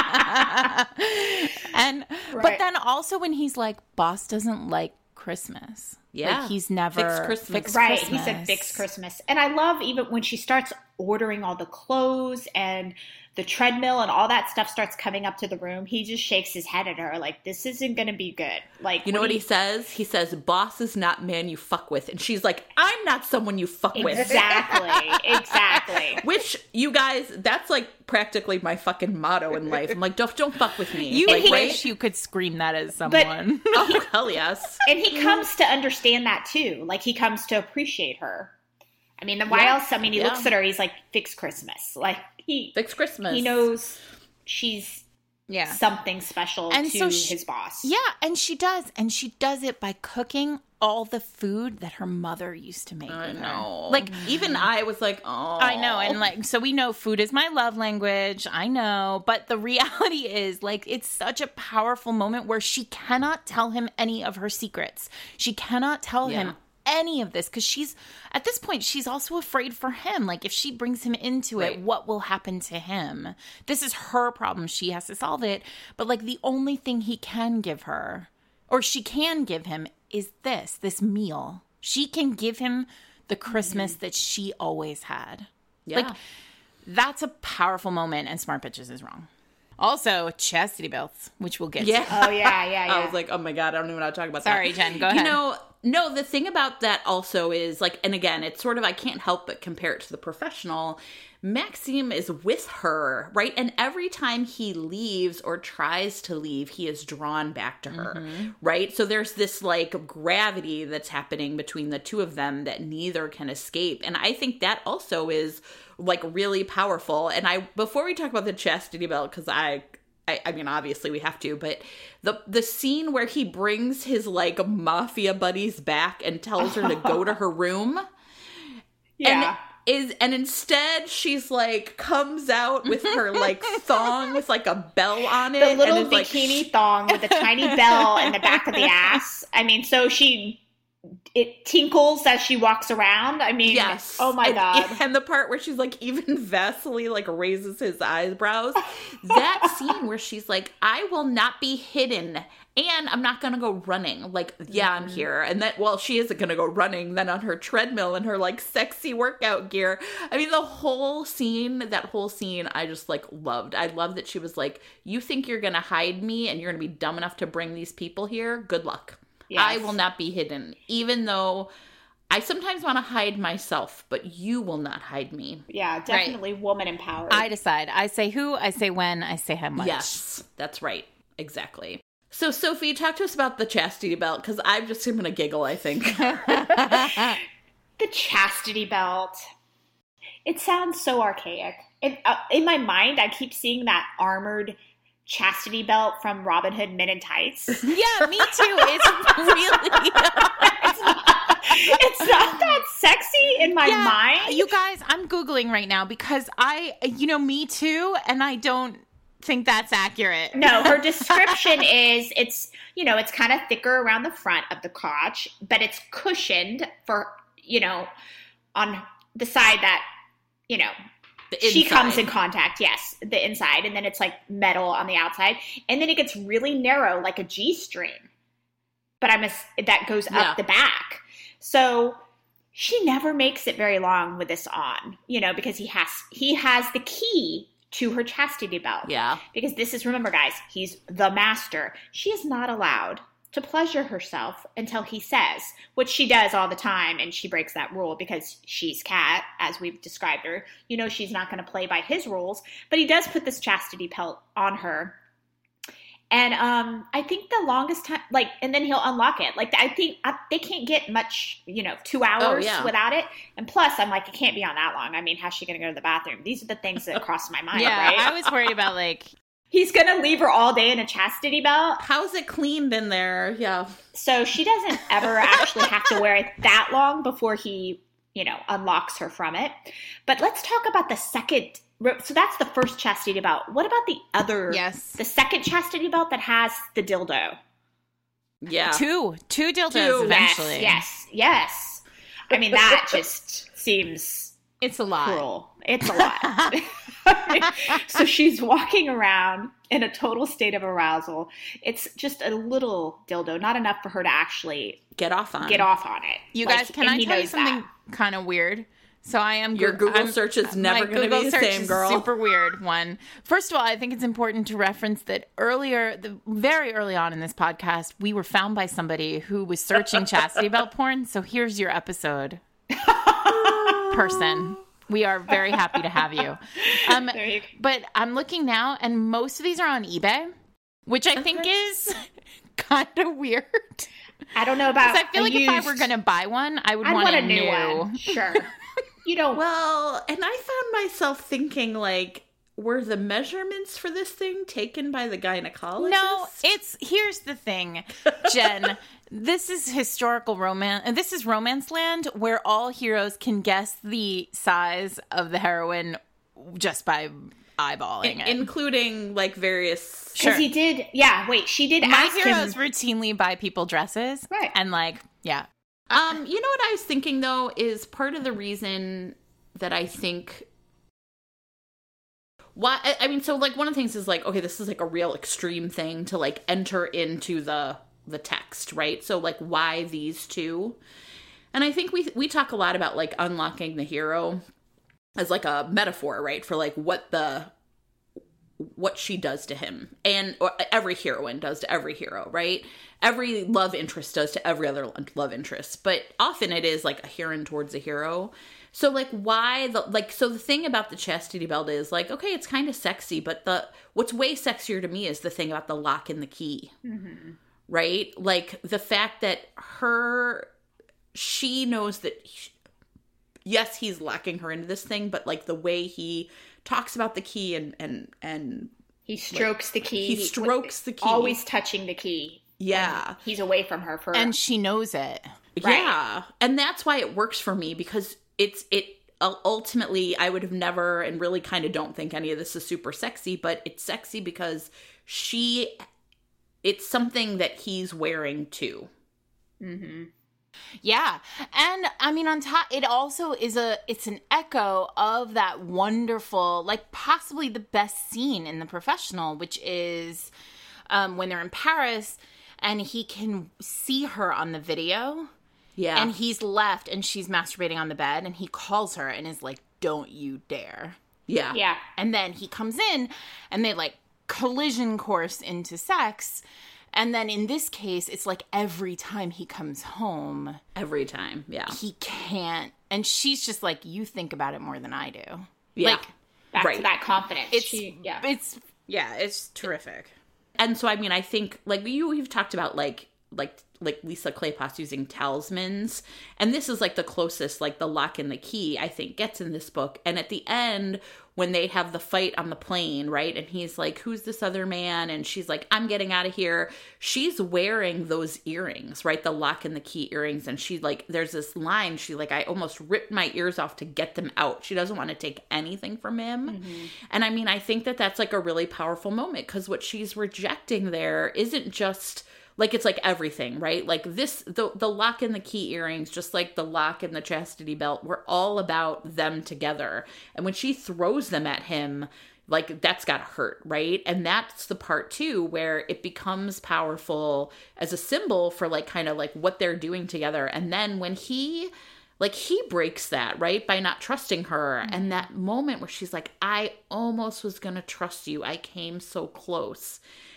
and right. But then also when he's like, boss doesn't like Christmas. Yeah. Like he's never fix Christmas. Fix right. Christmas. He said fix Christmas. And I love even when she starts ordering all the clothes and the treadmill and all that stuff starts coming up to the room, he just shakes his head at her like, this isn't going to be good. Like, you know what he says? He says, boss is not man you fuck with. And she's like, I'm not someone you fuck with. Exactly. Exactly. Which, you guys, that's like practically my fucking motto in life. I'm like, don't, don't fuck with me. You like, wish right? you could scream that as someone. But, oh, hell yes. And he comes to understand that too. Like, he comes to appreciate her. I mean, then why yeah. else? I mean, he yeah. looks at her, he's like, fix Christmas. Like, he fix Christmas. He knows she's yeah. something special and to so she, his boss. Yeah, and she does. And she does it by cooking all the food that her mother used to make. I with know. Her. Like, even I was like, oh. I know. And like, so we know food is my love language. I know. But the reality is, like, it's such a powerful moment where she cannot tell him any of her secrets. She cannot tell yeah. him any of this because she's at this point she's also afraid for him. Like, if she brings him into right. it, what will happen to him? This is her problem. She has to solve it. But like, the only thing he can give her, or she can give him, is this this meal. She can give him the Christmas mm-hmm. that she always had. Yeah. Like, that's a powerful moment, and Smart Bitches is wrong. Also, chastity belts, which we'll get yeah. to. Oh, yeah, yeah, yeah. I was like, oh my God, I don't even know how to talk about Sorry, that. Sorry, Jen, go ahead. You know, no, the thing about that also is, like, and again, it's sort of, I can't help but compare it to The Professional. Maxime is with her, right? And every time he leaves or tries to leave, he is drawn back to her, mm-hmm. right? So there's this, like, gravity that's happening between the two of them that neither can escape. And I think that also is, like, really powerful. And I, before we talk about the chastity belt, because I... I, I mean, obviously we have to, but the the scene where he brings his, like, mafia buddies back and tells her to go to her room. Yeah. And is and instead she's, like, comes out with her, like, thong with, like, a bell on it. The little and bikini like, thong with a tiny bell in the back of the ass. I mean, so she... it tinkles as she walks around. I mean, yes. Oh my and, God. And the part where she's like, even Vasily like raises his eyebrows. That scene where she's like, I will not be hidden and I'm not going to go running. Like, yeah, I'm here. And that, well, she isn't going to go running then on her treadmill in her like sexy workout gear. I mean, the whole scene, that whole scene, I just like loved. I love that she was like, you think you're going to hide me and you're going to be dumb enough to bring these people here? Good luck. Yes. I will not be hidden, even though I sometimes want to hide myself, but you will not hide me. Yeah, definitely right. Woman empowered. I decide. I say who, I say when, I say how much. Yes, that's right. Exactly. So, Sophie, talk to us about the chastity belt, because I'm just going to giggle, I think. The chastity belt. It sounds so archaic. It, uh, in my mind, I keep seeing that armored chastity belt from Robin Hood Men in Tights. Yeah, me too. It's really... it's, not, it's not that sexy in my yeah, mind. You guys, I'm Googling right now because I, you know, me too, and I don't think that's accurate. No, her description is it's, you know, it's kind of thicker around the front of the crotch, but it's cushioned for, you know, on the side that, you know, she comes in contact, yes, the inside, and then it's like metal on the outside, and then it gets really narrow like a G-string, but I'm a, that goes up yeah. the back. So she never makes it very long with this on, you know, because he has he has the key to her chastity belt. Yeah. Because this is, remember guys, he's the master. She is not allowed to pleasure herself until he says, which she does all the time, and she breaks that rule because she's Kat, as we've described her. You know she's not going to play by his rules, but he does put this chastity belt on her. And um, I think the longest time, like, and then he'll unlock it. Like, I think I, they can't get much, you know, two hours oh, yeah. without it. And plus, I'm like, it can't be on that long. I mean, how's she going to go to the bathroom? These are the things that cross my mind, yeah, right? I was worried about, like... He's going to leave her all day in a chastity belt. How's it cleaned in there? Yeah. So she doesn't ever actually have to wear it that long before he, you know, unlocks her from it. But let's talk about the second... So that's the first chastity belt. What about the other? Yes. The second chastity belt that has the dildo. Yeah. Two. Two dildos Two. eventually. Yes, yes, yes. I mean, that just seems It's a lot. cruel. It's a lot. So she's walking around in a total state of arousal. It's just a little dildo, not enough for her to actually Get off on. get off on it. You Like, guys, can and I he tell you knows something that. kind of weird? So I am Your Google I'm, search is never my going to Google be the search same, is girl. Super weird one. First of all, I think it's important to reference that earlier, the very early on in this podcast, we were found by somebody who was searching chastity belt porn. So here's your episode, person. We are very happy to have you. Um, There you go. but I'm looking now, and most of these are on eBay, which I think is kind of weird. I don't know about. Because I feel a like if I used- were going to buy one, I would I'd want, want a a new new. one. Sure. You don't. Well, and I found myself thinking, like, were the measurements for this thing taken by the gynecologist? No, it's here's the thing, Jen. This is historical romance, and this is romance land where all heroes can guess the size of the heroine just by eyeballing In- it. including, like, various... Because Sure. he did. Yeah. Wait. She did My ask heroes him. routinely buy people dresses, Right. And like, yeah, Um, you know what I was thinking, though, is part of the reason that I think... Why, I- I mean, so, like, one of the things is, like, okay, this is, like, a real extreme thing to, like, enter into the the text, right? So, like, why these two? And I think we we talk a lot about, like, unlocking the hero as, like, a metaphor, right? For, like, what the... what she does to him, and or every heroine does to every hero, right? Every love interest does to every other love interest, but often it is like a heroine towards a hero. So, like, why the like so the thing about the chastity belt is, like, okay, it's kind of sexy, but the what's way sexier to me is the thing about the lock and the key. Mm-hmm. Right? Like, the fact that her she knows that he, yes, he's locking her into this thing, but, like, the way he talks about the key and and and He strokes the key. he strokes the key. Always touching the key. Yeah. And he's away from her for. and she knows it. Right. Yeah. And that's why it works for me, because it's it ultimately I would have never, and really kind of don't think any of this is super sexy, but it's sexy because she it's something that he's wearing too. Mm-hmm. Yeah. And I mean, on top, it also is a, it's an echo of that wonderful, like possibly the best scene in The Professional, which is um, when they're in Paris and he can see her on the video. Yeah. And he's left and she's masturbating on the bed and he calls her and is like, don't you dare. yeah. Yeah. And then he comes in and they like collision course into sex. And then in this case, it's like every time he comes home, Every time. Yeah. he can't. And she's just like, you think about it more than I do. Yeah. Like, Back Right. to that confidence. it's, She, yeah. it's, yeah, it's terrific. And so, I mean, I think, like, you, you've talked about, like, like, like Lisa Kleypas using talismans. And this is, like, the closest, like, the lock and the key, I think, gets in this book. And at the end, when they have the fight on the plane, right? And he's like, who's this other man? And she's like, I'm getting out of here. She's wearing those earrings, right? The lock and the key earrings. And she, like, there's this line. She, like, I almost ripped my ears off to get them out. She doesn't want to take anything from him. Mm-hmm. And I mean, I think that that's, like, a really powerful moment, because what she's rejecting there isn't just... Like, it's like everything, right? Like this, the the lock and the key earrings, just like the lock and the chastity belt, were all about them together. And when she throws them at him, like, that's gotta hurt, right? And that's the part, too, where it becomes powerful as a symbol for, like, kind of like what they're doing together. And then when he... Like, he breaks that, right? By not trusting her. Mm-hmm. And that moment where she's like, I almost was going to trust you. I came so close.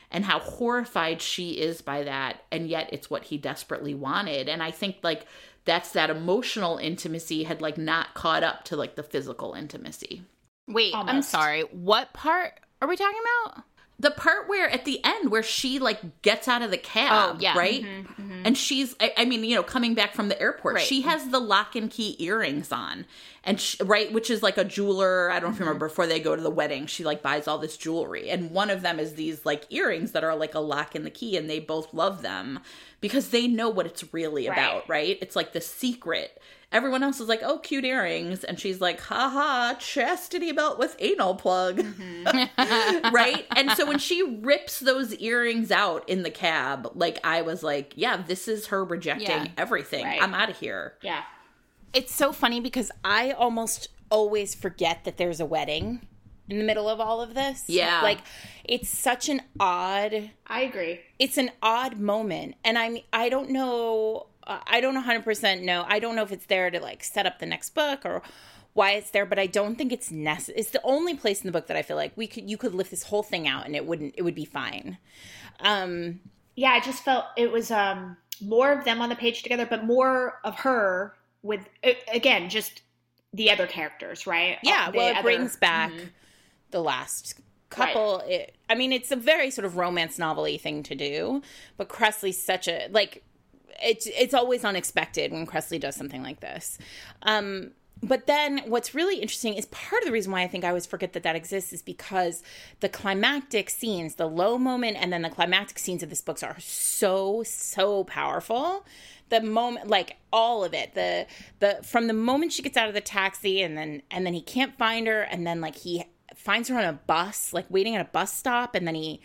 and how horrified she is by that, and yet it's what he desperately wanted. And I think like that's that emotional intimacy had like not caught up to like the physical intimacy. Wait, Almost. I'm sorry. What part are we talking about? The part where at the end where she like gets out of the cab, Oh, yeah. right? Mm-hmm, mm-hmm. And she's, I, I mean, you know, coming back from the airport, Right. she has the lock and key earrings on, and she, right, which is like a jeweler. I don't know if you remember, before they go to the wedding, she like buys all this jewelry, and one of them is these like earrings that are like a lock and the key, and they both love them because they know what it's really Right. about, right? It's like the secret. Everyone else is like, oh, cute earrings. And she's like, haha, chastity belt with anal plug. Mm-hmm. Right? And so when she rips those earrings out in the cab, like, I was like, yeah, this is her rejecting Yeah. everything. Right. I'm out of here. Yeah. It's so funny because I almost always forget that there's a wedding in the middle of all of this. Yeah. Like, it's such an odd, I agree. it's an odd moment. And I'm, I don't know, uh, I don't one hundred percent know. I don't know if it's there to, like, set up the next book or why it's there, but I don't think it's necessary. It's the only place in the book that I feel like we could, you could lift this whole thing out and it wouldn't, it would be fine. Um, Yeah, I just felt it was um, more of them on the page together, but more of her with, a- again, just the other characters, right? yeah, The well, it other- brings back Mhm. the last couple. It, I mean, it's a very sort of romance novel-y thing to do, but Kresley's such a, like, it's it's always unexpected when Kresley does something like this. Um, but then what's really interesting is part of the reason why I think I always forget that that exists is because the climactic scenes, the low moment and then the climactic scenes of this book are so, so powerful. The moment, like all of it, the the from the moment she gets out of the taxi and then and then he can't find her and then like he finds her on a bus, like waiting at a bus stop, and then he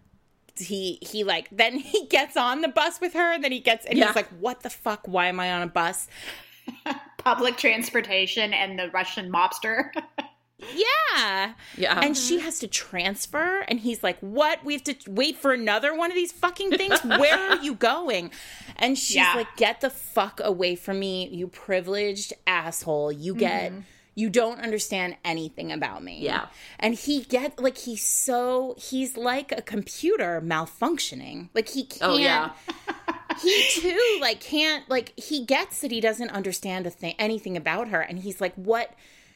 he he like then he gets on the bus with her and then he gets and Yeah. he's like, what the fuck, why am I on a bus? Public transportation and the Russian mobster. Yeah. Yeah. And she has to transfer and he's like, what, we have to wait for another one of these fucking things? Where are you going? And she's Yeah. like, get the fuck away from me, you privileged asshole. You get Mm-hmm. you don't understand anything about me. Yeah. And he get like he's so he's like a computer malfunctioning. Like he can't Oh, yeah. he too like can't like he gets that he doesn't understand a thing anything about her and he's like, what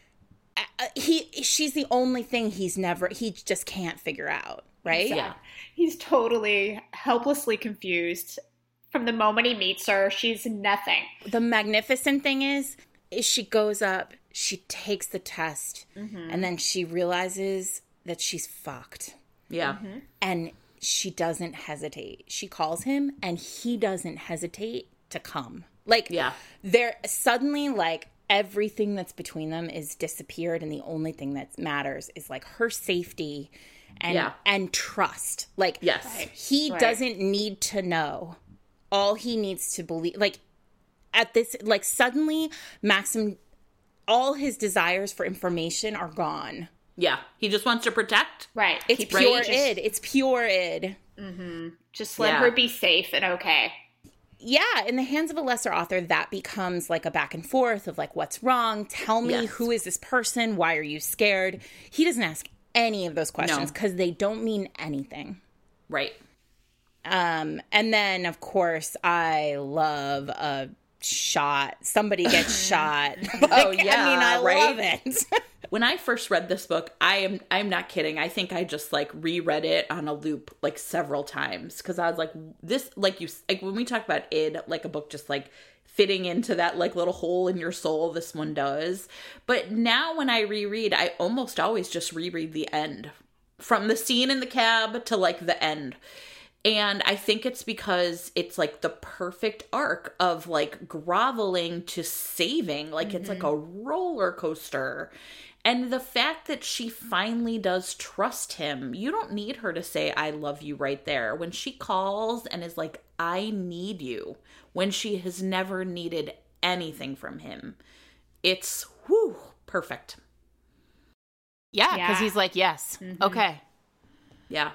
uh, he she's the only thing he's never he just can't figure out, right? Yeah. He's totally helplessly confused from the moment he meets her. She's nothing. The magnificent thing is is she goes up, she takes the test, and then she realizes that she's fucked. Yeah. And she doesn't hesitate. She calls him and he doesn't hesitate to come. Like, Yeah. they're suddenly like everything that's between them is disappeared and the only thing that matters is like her safety and Yeah. and trust. Like, Yes. he Right. doesn't need to know. All he needs to believe, like, at this, like, suddenly Maxim, all his desires for information are gone. Yeah. He just wants to protect. Right. It's He- pure just, id. It's pure id. Just let Yeah. her be safe and okay. Yeah, in the hands of a lesser author, that becomes like a back and forth of like, what's wrong? Tell me, Yes. who is this person? Why are you scared? He doesn't ask any of those questions No. because they don't mean anything. Right. Um, and then, of course, I love a shot. Somebody gets shot. Like, Oh, I yeah, mean, I right? love it. When I first read this book, I am I'm not kidding. I think I just like reread it on a loop like several times because I was like, this like you like when we talk about id, like a book just like fitting into that like little hole in your soul, this one does. But now when I reread, I almost always just reread the end, from the scene in the cab to like the end. And I think it's because it's like the perfect arc of like groveling to saving. Like it's like a roller coaster. And the fact that she finally does trust him, you don't need her to say, I love you right there. When she calls and is like, I need you, when she has never needed anything from him, it's whew, perfect. Yeah, Yeah. because he's like, yes, okay. Yeah.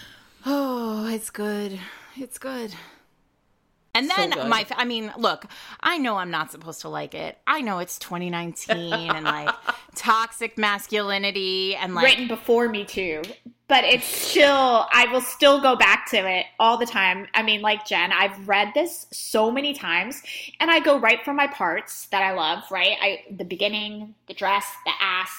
Oh, it's good. It's good. And then So good. my, I mean, look, I know I'm not supposed to like it. I know it's twenty nineteen and like toxic masculinity and like, Written before Me Too. but it's still, I will still go back to it all the time. I mean, like Jen, I've read this so many times, and I go right for my parts that I love, right? I the beginning, the dress, the ass,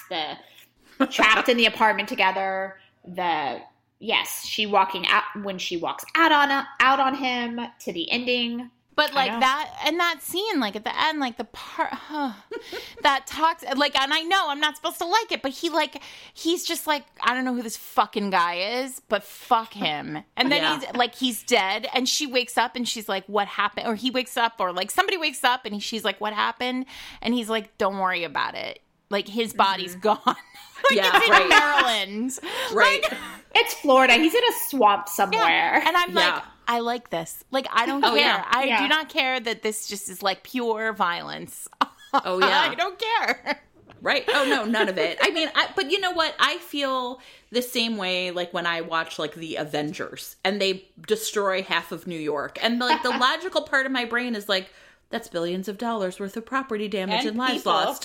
the trapped in the apartment together, the, yes, she walking out, when she walks out on, out on him, to the ending. But, like, that, and that scene, like, at the end, like, the part, huh, that talks, like, and I know I'm not supposed to like it, but he, like, he's just, like, I don't know who this fucking guy is, but fuck him. And then Yeah. he's, like, he's dead, and she wakes up, and she's like, what happened? Or he wakes up, or, like, somebody wakes up, and he, she's like, what happened? And he's like, don't worry about it. Like, his body's Mm-hmm. gone. Like, Yeah, it's in right. Maryland. Right. Like, It's Florida. He's in a swamp somewhere. yeah. And I'm Yeah. like, I like this. Like, I don't Oh, care. yeah. I Yeah. do not care that this just is, like, pure violence. Oh, yeah. I don't care. Right? Oh, no, none of it. I mean, I, but you know what? I feel the same way, like, when I watch, like, the Avengers, and they destroy half of New York. And, like, the logical part of my brain is like, that's billions of dollars worth of property damage and, And lives people. lost.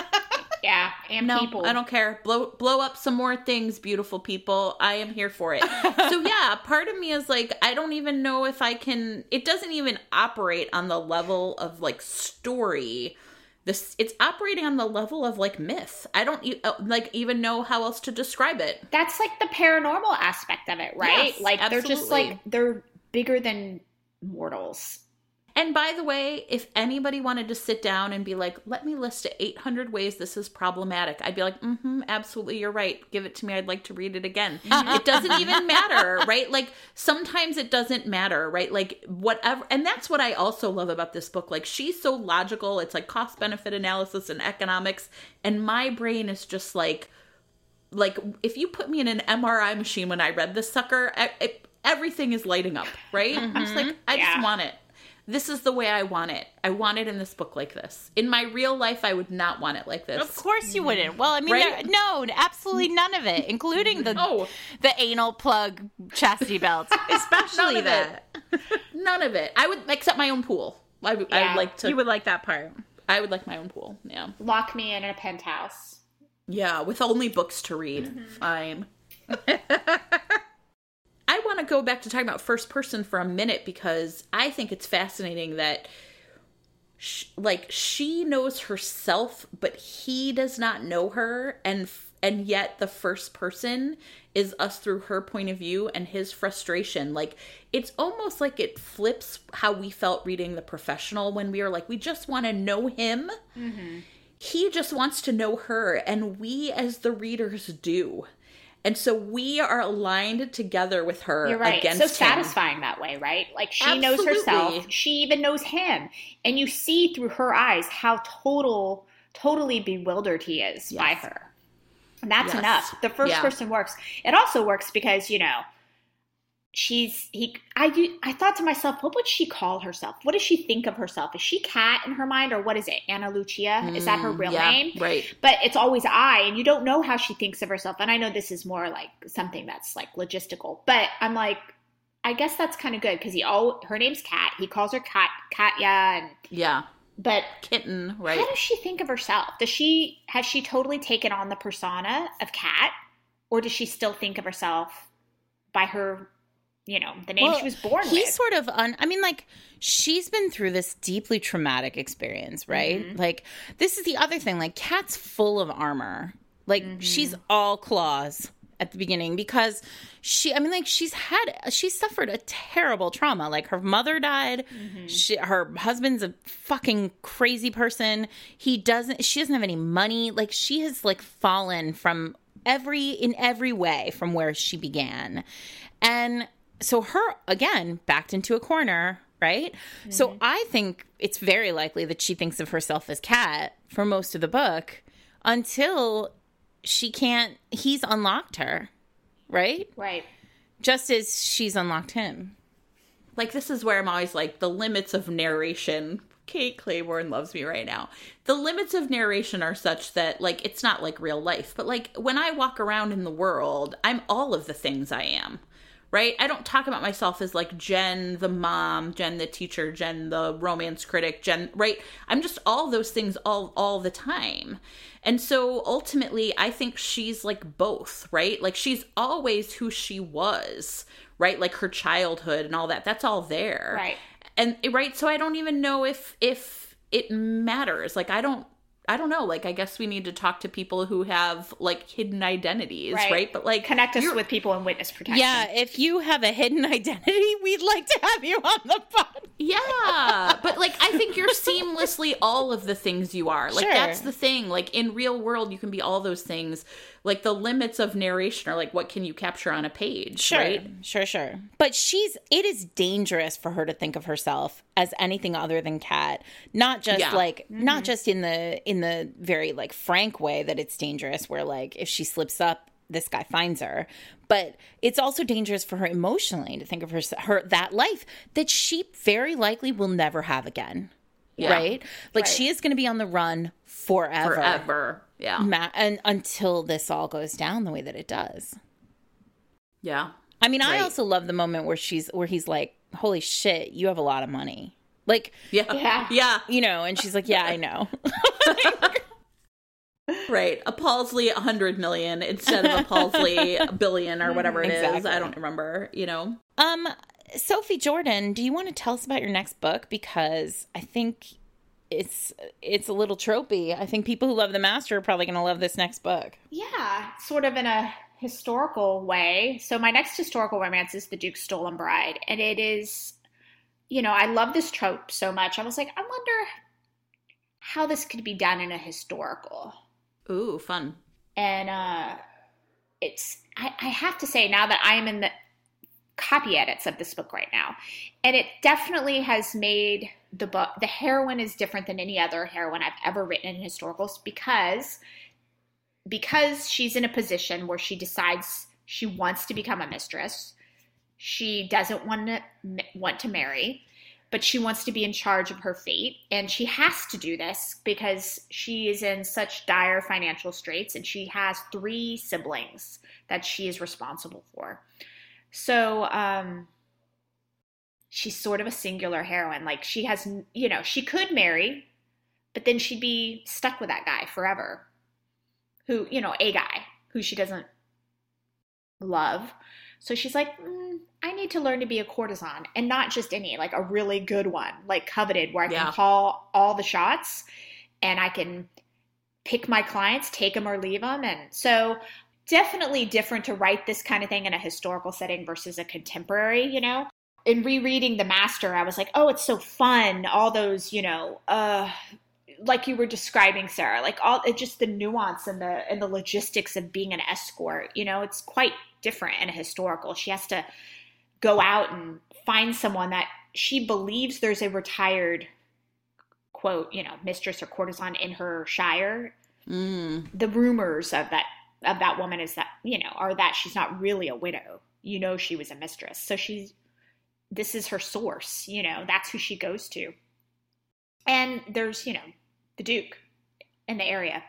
Yeah, and No, people. I don't care. Blow blow up some more things, beautiful people. I am here for it. So yeah, part of me is like, I don't even know if I can. It doesn't even operate on the level of like story. This it's operating on the level of like myth. I don't e- uh, like even know how else to describe it. That's like the paranormal aspect of it, right? Yes, like they're just absolutely. like, they're bigger than mortals. And by the way, if anybody wanted to sit down and be like, let me list eight hundred ways this is problematic, I'd be like, mm-hmm, absolutely, you're right. Give it to me. I'd like to read it again. It doesn't even matter, right? Like, sometimes it doesn't matter, right? Like, whatever. And that's what I also love about this book. Like, she's so logical. It's like cost-benefit analysis and economics. And my brain is just like, like, if you put me in an M R I machine when I read this sucker, I, it, everything is lighting up, right? I'm just like, I Yeah. just want it. This is the way I want it. I want it in this book like this. In my real life, I would not want it like this. Of course you wouldn't. Well, I mean, Right? there- no, absolutely none of it, including the No. the anal plug chastity belt, especially None of that. it. None of it. I would, except my own pool. I would, I Yeah. would like to. You would like that part. I would like my own pool. Yeah. Lock me in a penthouse. Yeah, with only books to read. Fine. I want to go back to talking about first person for a minute because I think it's fascinating that, sh- like, she knows herself, but he does not know her, and f- and yet the first person is us through her point of view and his frustration. Like, it's almost like it flips how we felt reading The Professional when we were like, we just want to know him. Mm-hmm. He just wants to know her, and we as the readers do. And so we are aligned together with her. You're right. Against So him. satisfying that way, right? Like she knows Absolutely. herself. She even knows him. And you see through her eyes how total, totally bewildered he is Yes. by her. And that's Yes. enough. The first Yeah. person works. It also works because, you know, she's, he, I, do- I thought to myself, what would she call herself? What does she think of herself? Is she Kat in her mind, or what is it? Anna Lucia? Is that her Mm, real yeah, name? Right. But it's always I, and you don't know how she thinks of herself. And I know this is more like something that's like logistical, but I'm like, I guess that's kind of good because he all her name's Kat. He calls her Kat, Katya, and Yeah. but Kitten, right? how does she think of herself? Does she has she totally taken on the persona of Kat, or does she still think of herself by her, you know, the name Well, she was born He's with? sort of un. I mean, like, she's been through this deeply traumatic experience, right? Mm-hmm. Like, this is the other thing. Like, Kat's full of armor. Like, Mm-hmm. she's all claws at the beginning because she. I mean, like, she's had. She's suffered a terrible trauma. Like, her mother died. Mm-hmm. She, her husband's a fucking crazy person. He doesn't. She doesn't have any money. Like, she has like fallen from every in every way from where she began, and. So her, again, backed into a corner, right? Mm-hmm. So I think it's very likely that she thinks of herself as Kat for most of the book until she can't, he's unlocked her, right? Right. Just as she's unlocked him. Like, this is where I'm always like, the limits of narration. Kate Claiborne loves me right now. The limits of narration are such that, like, it's not like real life. But, like, when I walk around in the world, I'm all of the things I am. right? I don't talk about myself as like Jen the mom, Jen the teacher, Jen the romance critic, Jen, right? I'm just all those things all all the time. And so ultimately, I think she's like both, right? Like she's always who she was, right? Like her childhood and all that. That's all there. Right. And right, so I don't even know if if it matters. Like I don't I don't know. Like, I guess we need to talk to people who have, like, hidden identities, right? right? But, like... Connect us with people in witness protection. Yeah, if you have a hidden identity, we'd like to have you on the pod. Yeah, but, like, I think you're seamlessly all of the things you are. Like, Sure. that's the thing. Like, in real world, you can be all those things. Like, the limits of narration are, like, what can you capture on a page, Sure, right? sure, sure. But she's, it is dangerous for her to think of herself as anything other than Kat. Not just, Yeah. like, Mm-hmm. not just in the, in the very, like, frank way that it's dangerous, where, like, if she slips up, this guy finds her. But it's also dangerous for her emotionally to think of her, her that life that she very likely will never have again. Yeah. Right? Like, Right. she is going to be on the run forever. Forever. Yeah. Ma- and until this all goes down the way that it does. Yeah. I mean, I Right. also love the moment where she's where he's like, "Holy shit, you have a lot of money." Like, Yeah. Yeah. Yeah. you know, and she's like, "Yeah, I know." Right. A Palsley a hundred million instead of a Palsley a billion or whatever it is. Exactly. I don't remember, you know. um, Sophie Jordan, do you want to tell us about your next book? Because I think it's it's a little tropey. I think people who love The Master are probably going to love this next book. Yeah, sort of in a historical way. So my next historical romance is The Duke's Stolen Bride. And it is, you know, I love this trope so much. I was like, I wonder how this could be done in a historical. Ooh, fun. And uh, it's, I, I have to say now that I am in the copy edits of this book right now, and it definitely has made the book, the heroine is different than any other heroine I've ever written in historicals because because she's in a position where she decides she wants to become a mistress. She doesn't want to want to marry, but she wants to be in charge of her fate. And she has to do this because she is in such dire financial straits and she has three siblings that she is responsible for. So um, she's sort of a singular heroine. Like she has, you know, she could marry, but then she'd be stuck with that guy forever. Who, you know, a guy who she doesn't love. So she's like, mm, I need to learn to be a courtesan, and not just any, like a really good one, like coveted, where I Yeah. can call all the shots and I can pick my clients, take them or leave them. And so definitely different to write this kind of thing in a historical setting versus a contemporary, you know. In rereading The Master, I was like, oh, it's so fun. All those, you know, uh, like you were describing, Sarah, like all it just the nuance and the and the logistics of being an escort, you know, it's quite different in a historical. She has to go out and find someone that she believes there's a retired, quote, you know, mistress or courtesan in her shire. Mm. The rumors of that of that woman is that, you know, are that she's not really a widow. You know, she was a mistress. So she's this is her source, you know, that's who she goes to. And there's, you know, the Duke in the area.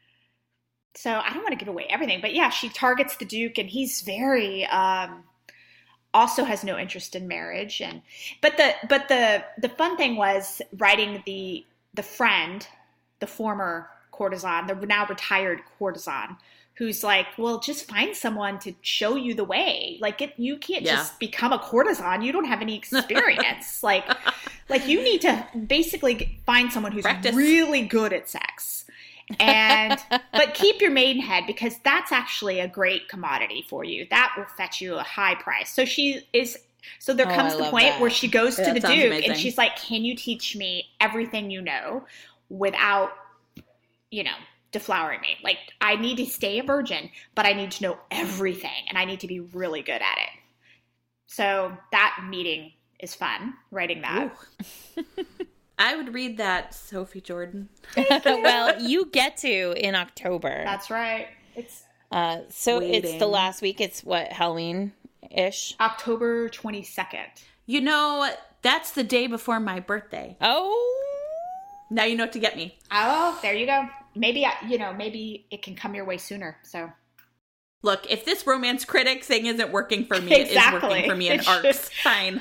So I don't want to give away everything, but yeah, she targets the Duke and he's very, um, also has no interest in marriage. And, but the, but the, the fun thing was writing the, the friend, the former courtesan, the now retired courtesan, who's like, well, just find someone to show you the way. Like it, you can't Yeah. just become a courtesan. You don't have any experience. like, like you need to basically find someone who's Practice. really good at sex. And, but keep your maidenhead because that's actually a great commodity for you. That will fetch you a high price. So she is, so there Oh, comes I the love point that. where she goes Yeah, to the that sounds Duke amazing. and she's like, can you teach me everything you know without, you know, deflowering me? Like I need to stay a virgin, but I need to know everything and I need to be really good at it. So that meeting is fun, writing that. Ooh. I would read that, Sophie Jordan. Well, you get to in October. That's right. It's Uh, so it's the Waiting. last week. It's what, Halloween-ish? October twenty-second. You know, that's the day before my birthday. Oh, Now you know what to get me. Oh, there you go. Maybe, I- you know, maybe it can come your way sooner. So Look, if this romance critic thing isn't working for me, exactly. It is working for me in arcs. Fine.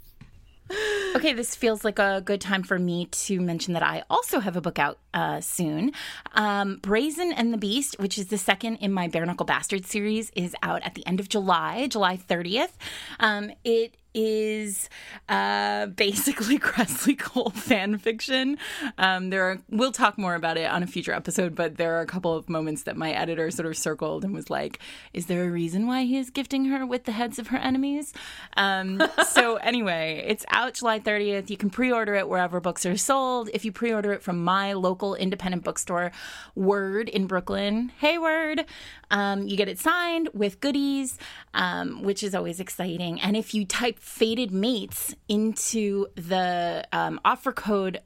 Okay, this feels like a good time for me to mention that I also have a book out uh, soon. Um, Brazen and the Beast, which is the second in my Bare Knuckle Bastard series, is out at the end of July, July thirtieth. Um, it is uh, basically Cressley Cole fan fiction. Um, there are, we'll talk more about it on a future episode, but there are a couple of moments that my editor sort of circled and was like, is there a reason why he is gifting her with the heads of her enemies? Um, so anyway, it's out July thirtieth. You can pre-order it wherever books are sold. If you pre-order it from my local independent bookstore, Word in Brooklyn, hey Word, um, you get it signed with goodies, um, which is always exciting. And if you type Fated Mates into the um, offer code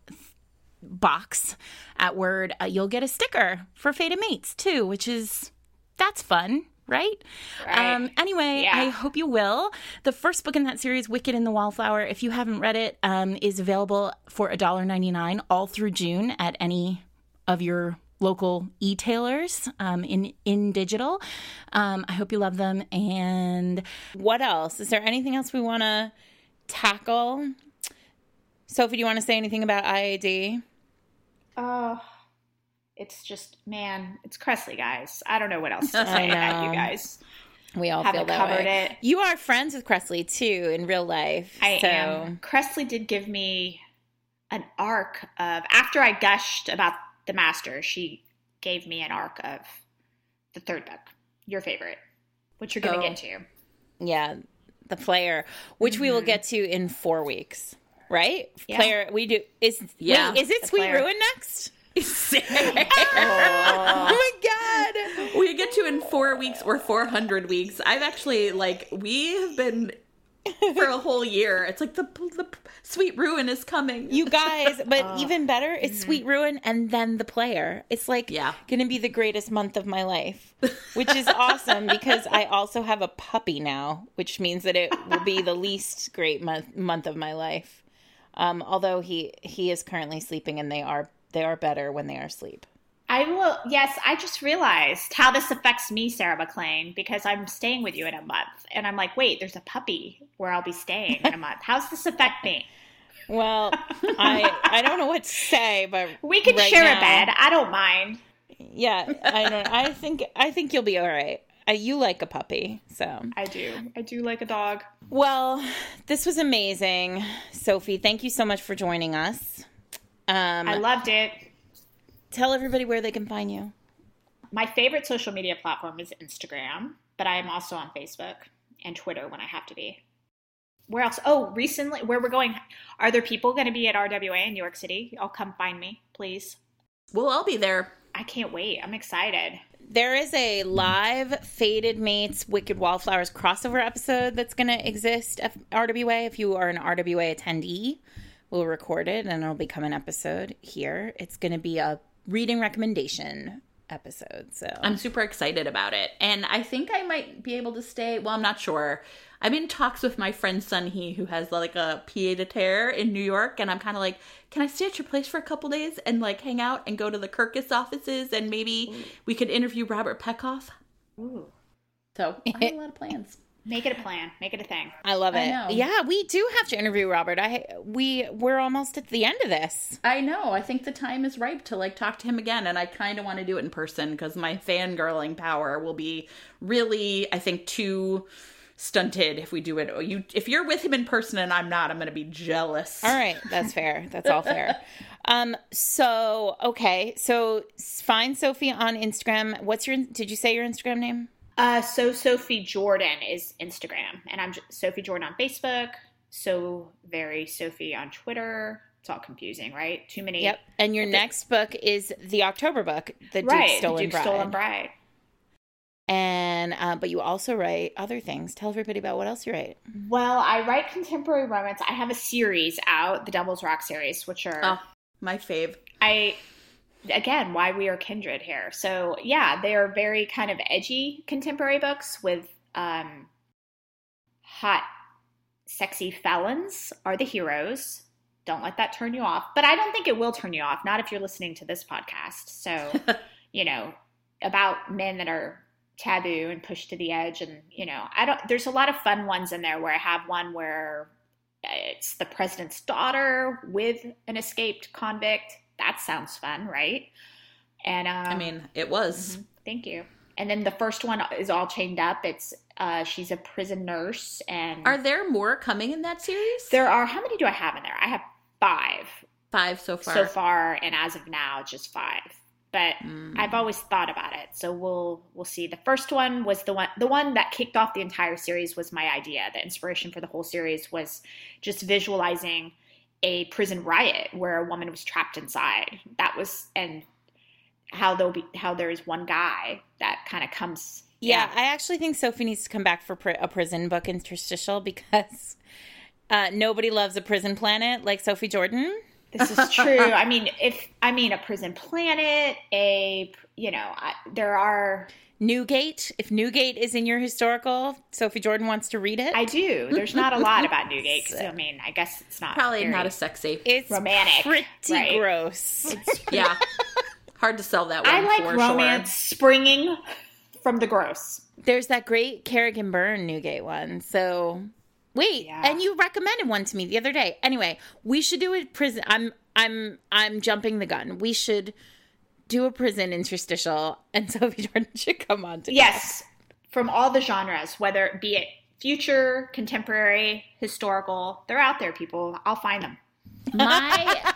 box at Word, uh, you'll get a sticker for Fated Mates too, which is, that's fun. Right? right. Um, anyway, yeah. I hope you will. The first book in that series, Wicked in the Wallflower, if you haven't read it, um, is available for one dollar and ninety-nine cents all through June at any of your local e-tailers um, in, in digital. Um, I hope you love them. And what else? Is there anything else we want to tackle? Sophie, do you want to say anything about I A D? Oh, it's just, man, it's Cressley, guys. I don't know what else to say about you guys. We all Haven't feel that covered way. It. You are friends with Cressley, too, in real life. I so. am. Cressley did give me an arc of, after I gushed about The Master, she gave me an arc of the third book, your favorite, which you're going to oh. get to. Yeah, The Player, which mm-hmm. we will get to in four weeks, right? Yeah. Player, we do, is, yeah. wait, is it The Sweet Player. Ruin next? oh. oh my God. We get to in four weeks or four hundred weeks. I've actually, like, we have been for a whole year. It's like the, the Sweet Ruin is coming. You guys, but oh. even better, it's mm-hmm. Sweet Ruin and then The Player. It's like yeah. going to be the greatest month of my life, which is awesome because I also have a puppy now, which means that it will be the least great month, month of my life. Um, although he, he is currently sleeping and they are They are better when they are asleep. I will, yes, I just realized how this affects me, Sarah McLean, because I'm staying with you in a month. And I'm like, wait, there's a puppy where I'll be staying in a month. How's this affect me? Well, I I don't know what to say, but we could right share now, a bed. I don't mind. Yeah, I don't. I think I think you'll be all right. Uh, you like a puppy, so I do. I do like a dog. Well, this was amazing, Sophie. Thank you so much for joining us. Um, I loved it. Tell everybody where they can find you. My favorite social media platform is Instagram, but I am also on Facebook and Twitter when I have to be. Where else? Oh, recently, where we're going. Are there people going to be at R W A in New York City? Y'all come find me, please. We'll all be there. I can't wait. I'm excited. There is a live Fated Mates Wicked Wallflowers crossover episode that's going to exist at R W A. If you are an R W A attendee, we'll record it and it'll become an episode here. It's going to be a reading recommendation episode. So I'm super excited about it. And I think I might be able to stay. Well, I'm not sure. I'm in talks with my friend Sunhee, who has like a pied a terre in New York. And I'm kind of like, can I stay at your place for a couple days and like hang out and go to the Kirkus offices and maybe Ooh. we could interview Robert Pekoff? Ooh. So I have a lot of plans. Make it a plan. Make it a thing. I love it. I know. Yeah, we do have to interview Robert. I we we're almost at the end of this. I know. I think the time is ripe to like talk to him again, and I kind of want to do it in person because my fangirling power will be really, I think, too stunted if we do it. You, if you're with him in person and I'm not, I'm going to be jealous. All right, that's fair. That's all fair. Um. So okay. So find Sophie on Instagram. What's your? Did you say your Instagram name? Uh, so Sophie Jordan is Instagram, and I'm just Sophie Jordan on Facebook. So very Sophie on Twitter. It's all confusing, right? Too many. Yep. And your next book is the October book, The Duke's right, Stolen the Duke's Bride. Stolen Bride. And uh, but you also write other things. Tell everybody about what else you write. Well, I write contemporary romance. I have a series out, the Devil's Rock series, which are oh, my fave. I. Again, why we are kindred here. So yeah, they are very kind of edgy contemporary books with um, hot, sexy felons are the heroes. Don't let that turn you off. But I don't think it will turn you off. Not if you're listening to this podcast. So, you know, about men that are taboo and pushed to the edge. And, you know, I don't, there's a lot of fun ones in there where I have one where it's the president's daughter with an escaped convict. That sounds fun, right? And um, I mean, it was. Mm-hmm. Thank you. And then the first one is all chained up. It's uh, she's a prison nurse. And are there more coming in that series? There are. How many do I have in there? I have five. Five so far. So far, and as of now, just five. But mm. I've always thought about it, so we'll we'll see. The first one was the one the one that kicked off the entire series was my idea. The inspiration for the whole series was just visualizing a prison riot where a woman was trapped inside. That was and how there'll be how there is one guy that kind of comes. Yeah, yeah, I actually think Sophie needs to come back for pr- a prison book interstitial because uh, nobody loves a prison planet like Sophie Jordan. This is true. I mean, if I mean a prison planet, a you know, I, there are Newgate. If Newgate is in your historical, Sophie Jordan wants to read it. I do. There's not a lot about Newgate because I mean, I guess it's not probably not as sexy. It's romantic, pretty right? gross. It's, yeah, hard to sell that one. I like for romance sure. springing from the gross. There's that great Kerrigan Byrne Newgate one. So. Wait, yeah. And you recommended one to me the other day. Anyway, we should do a prison. I'm, I'm, I'm jumping the gun. We should do a prison interstitial, and Sophie Jordan should come on to. Yes, from all the genres, whether it be it future, contemporary, historical, they're out there. People, I'll find them. My,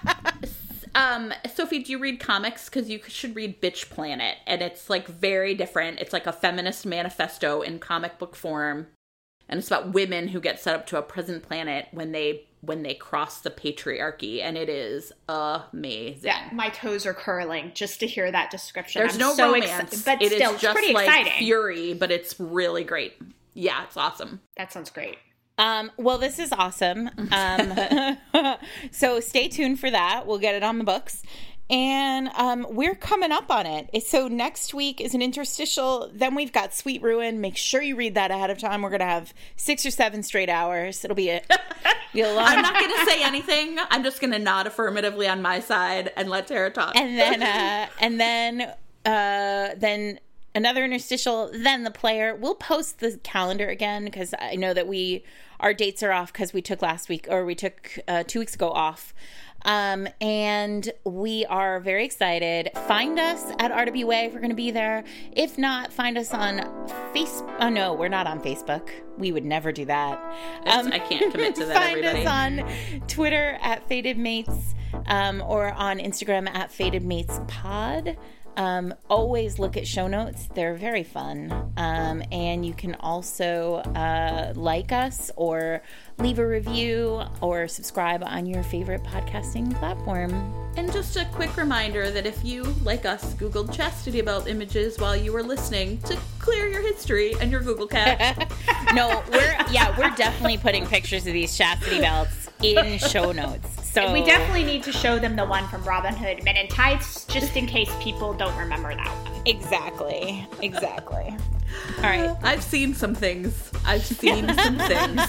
um, Sophie, do you read comics? Because you should read Bitch Planet, and it's like very different. It's like a feminist manifesto in comic book form. And it's about women who get set up to a prison planet when they when they cross the patriarchy, and it is amazing. Yeah, my toes are curling just to hear that description. There's I'm no so romance, exci- but it still, is it's just pretty like exciting. fury, but it's really great. Yeah, it's awesome. That sounds great. Um, well, this is awesome. Um, so stay tuned for that. We'll get it on the books. And um, we're coming up on it. So next week is an interstitial. Then we've got Sweet Ruin. Make sure you read that ahead of time. We're going to have six or seven straight hours. It'll be a, be a long... I'm not going to say anything. I'm just going to nod affirmatively on my side and let Tara talk. And then, uh, and then, uh, then another interstitial. Then the player. We'll post the calendar again because I know that we our dates are off because we took last week or we took uh, two weeks ago off. Um, and we are very excited. Find us at R W A if we're going to be there. If not, find us on Facebook. Oh, no, we're not on Facebook. We would never do that. Um, I can't commit to that, find everybody. Find us on Twitter at Fated Mates um, or on Instagram at Fated Mates Pod. Um, always look at show notes. They're very fun. Um, and you can also uh, like us or leave a review or subscribe on your favorite podcasting platform. And just a quick reminder that if you, like us, Googled chastity belt images while you were listening, to clear your history and your Google cache. No, we're, yeah, we're definitely putting pictures of these chastity belts in show notes. So And we definitely need to show them the one from Robin Hood Men in Tights, just in case people don't remember that one. Exactly. Exactly. All right. I've seen some things. I've seen some things.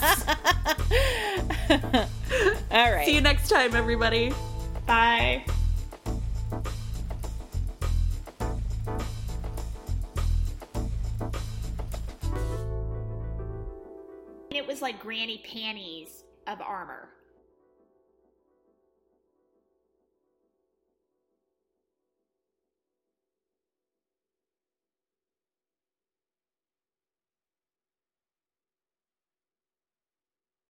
All right. See you next time, everybody. Bye. It was like granny panties of armor.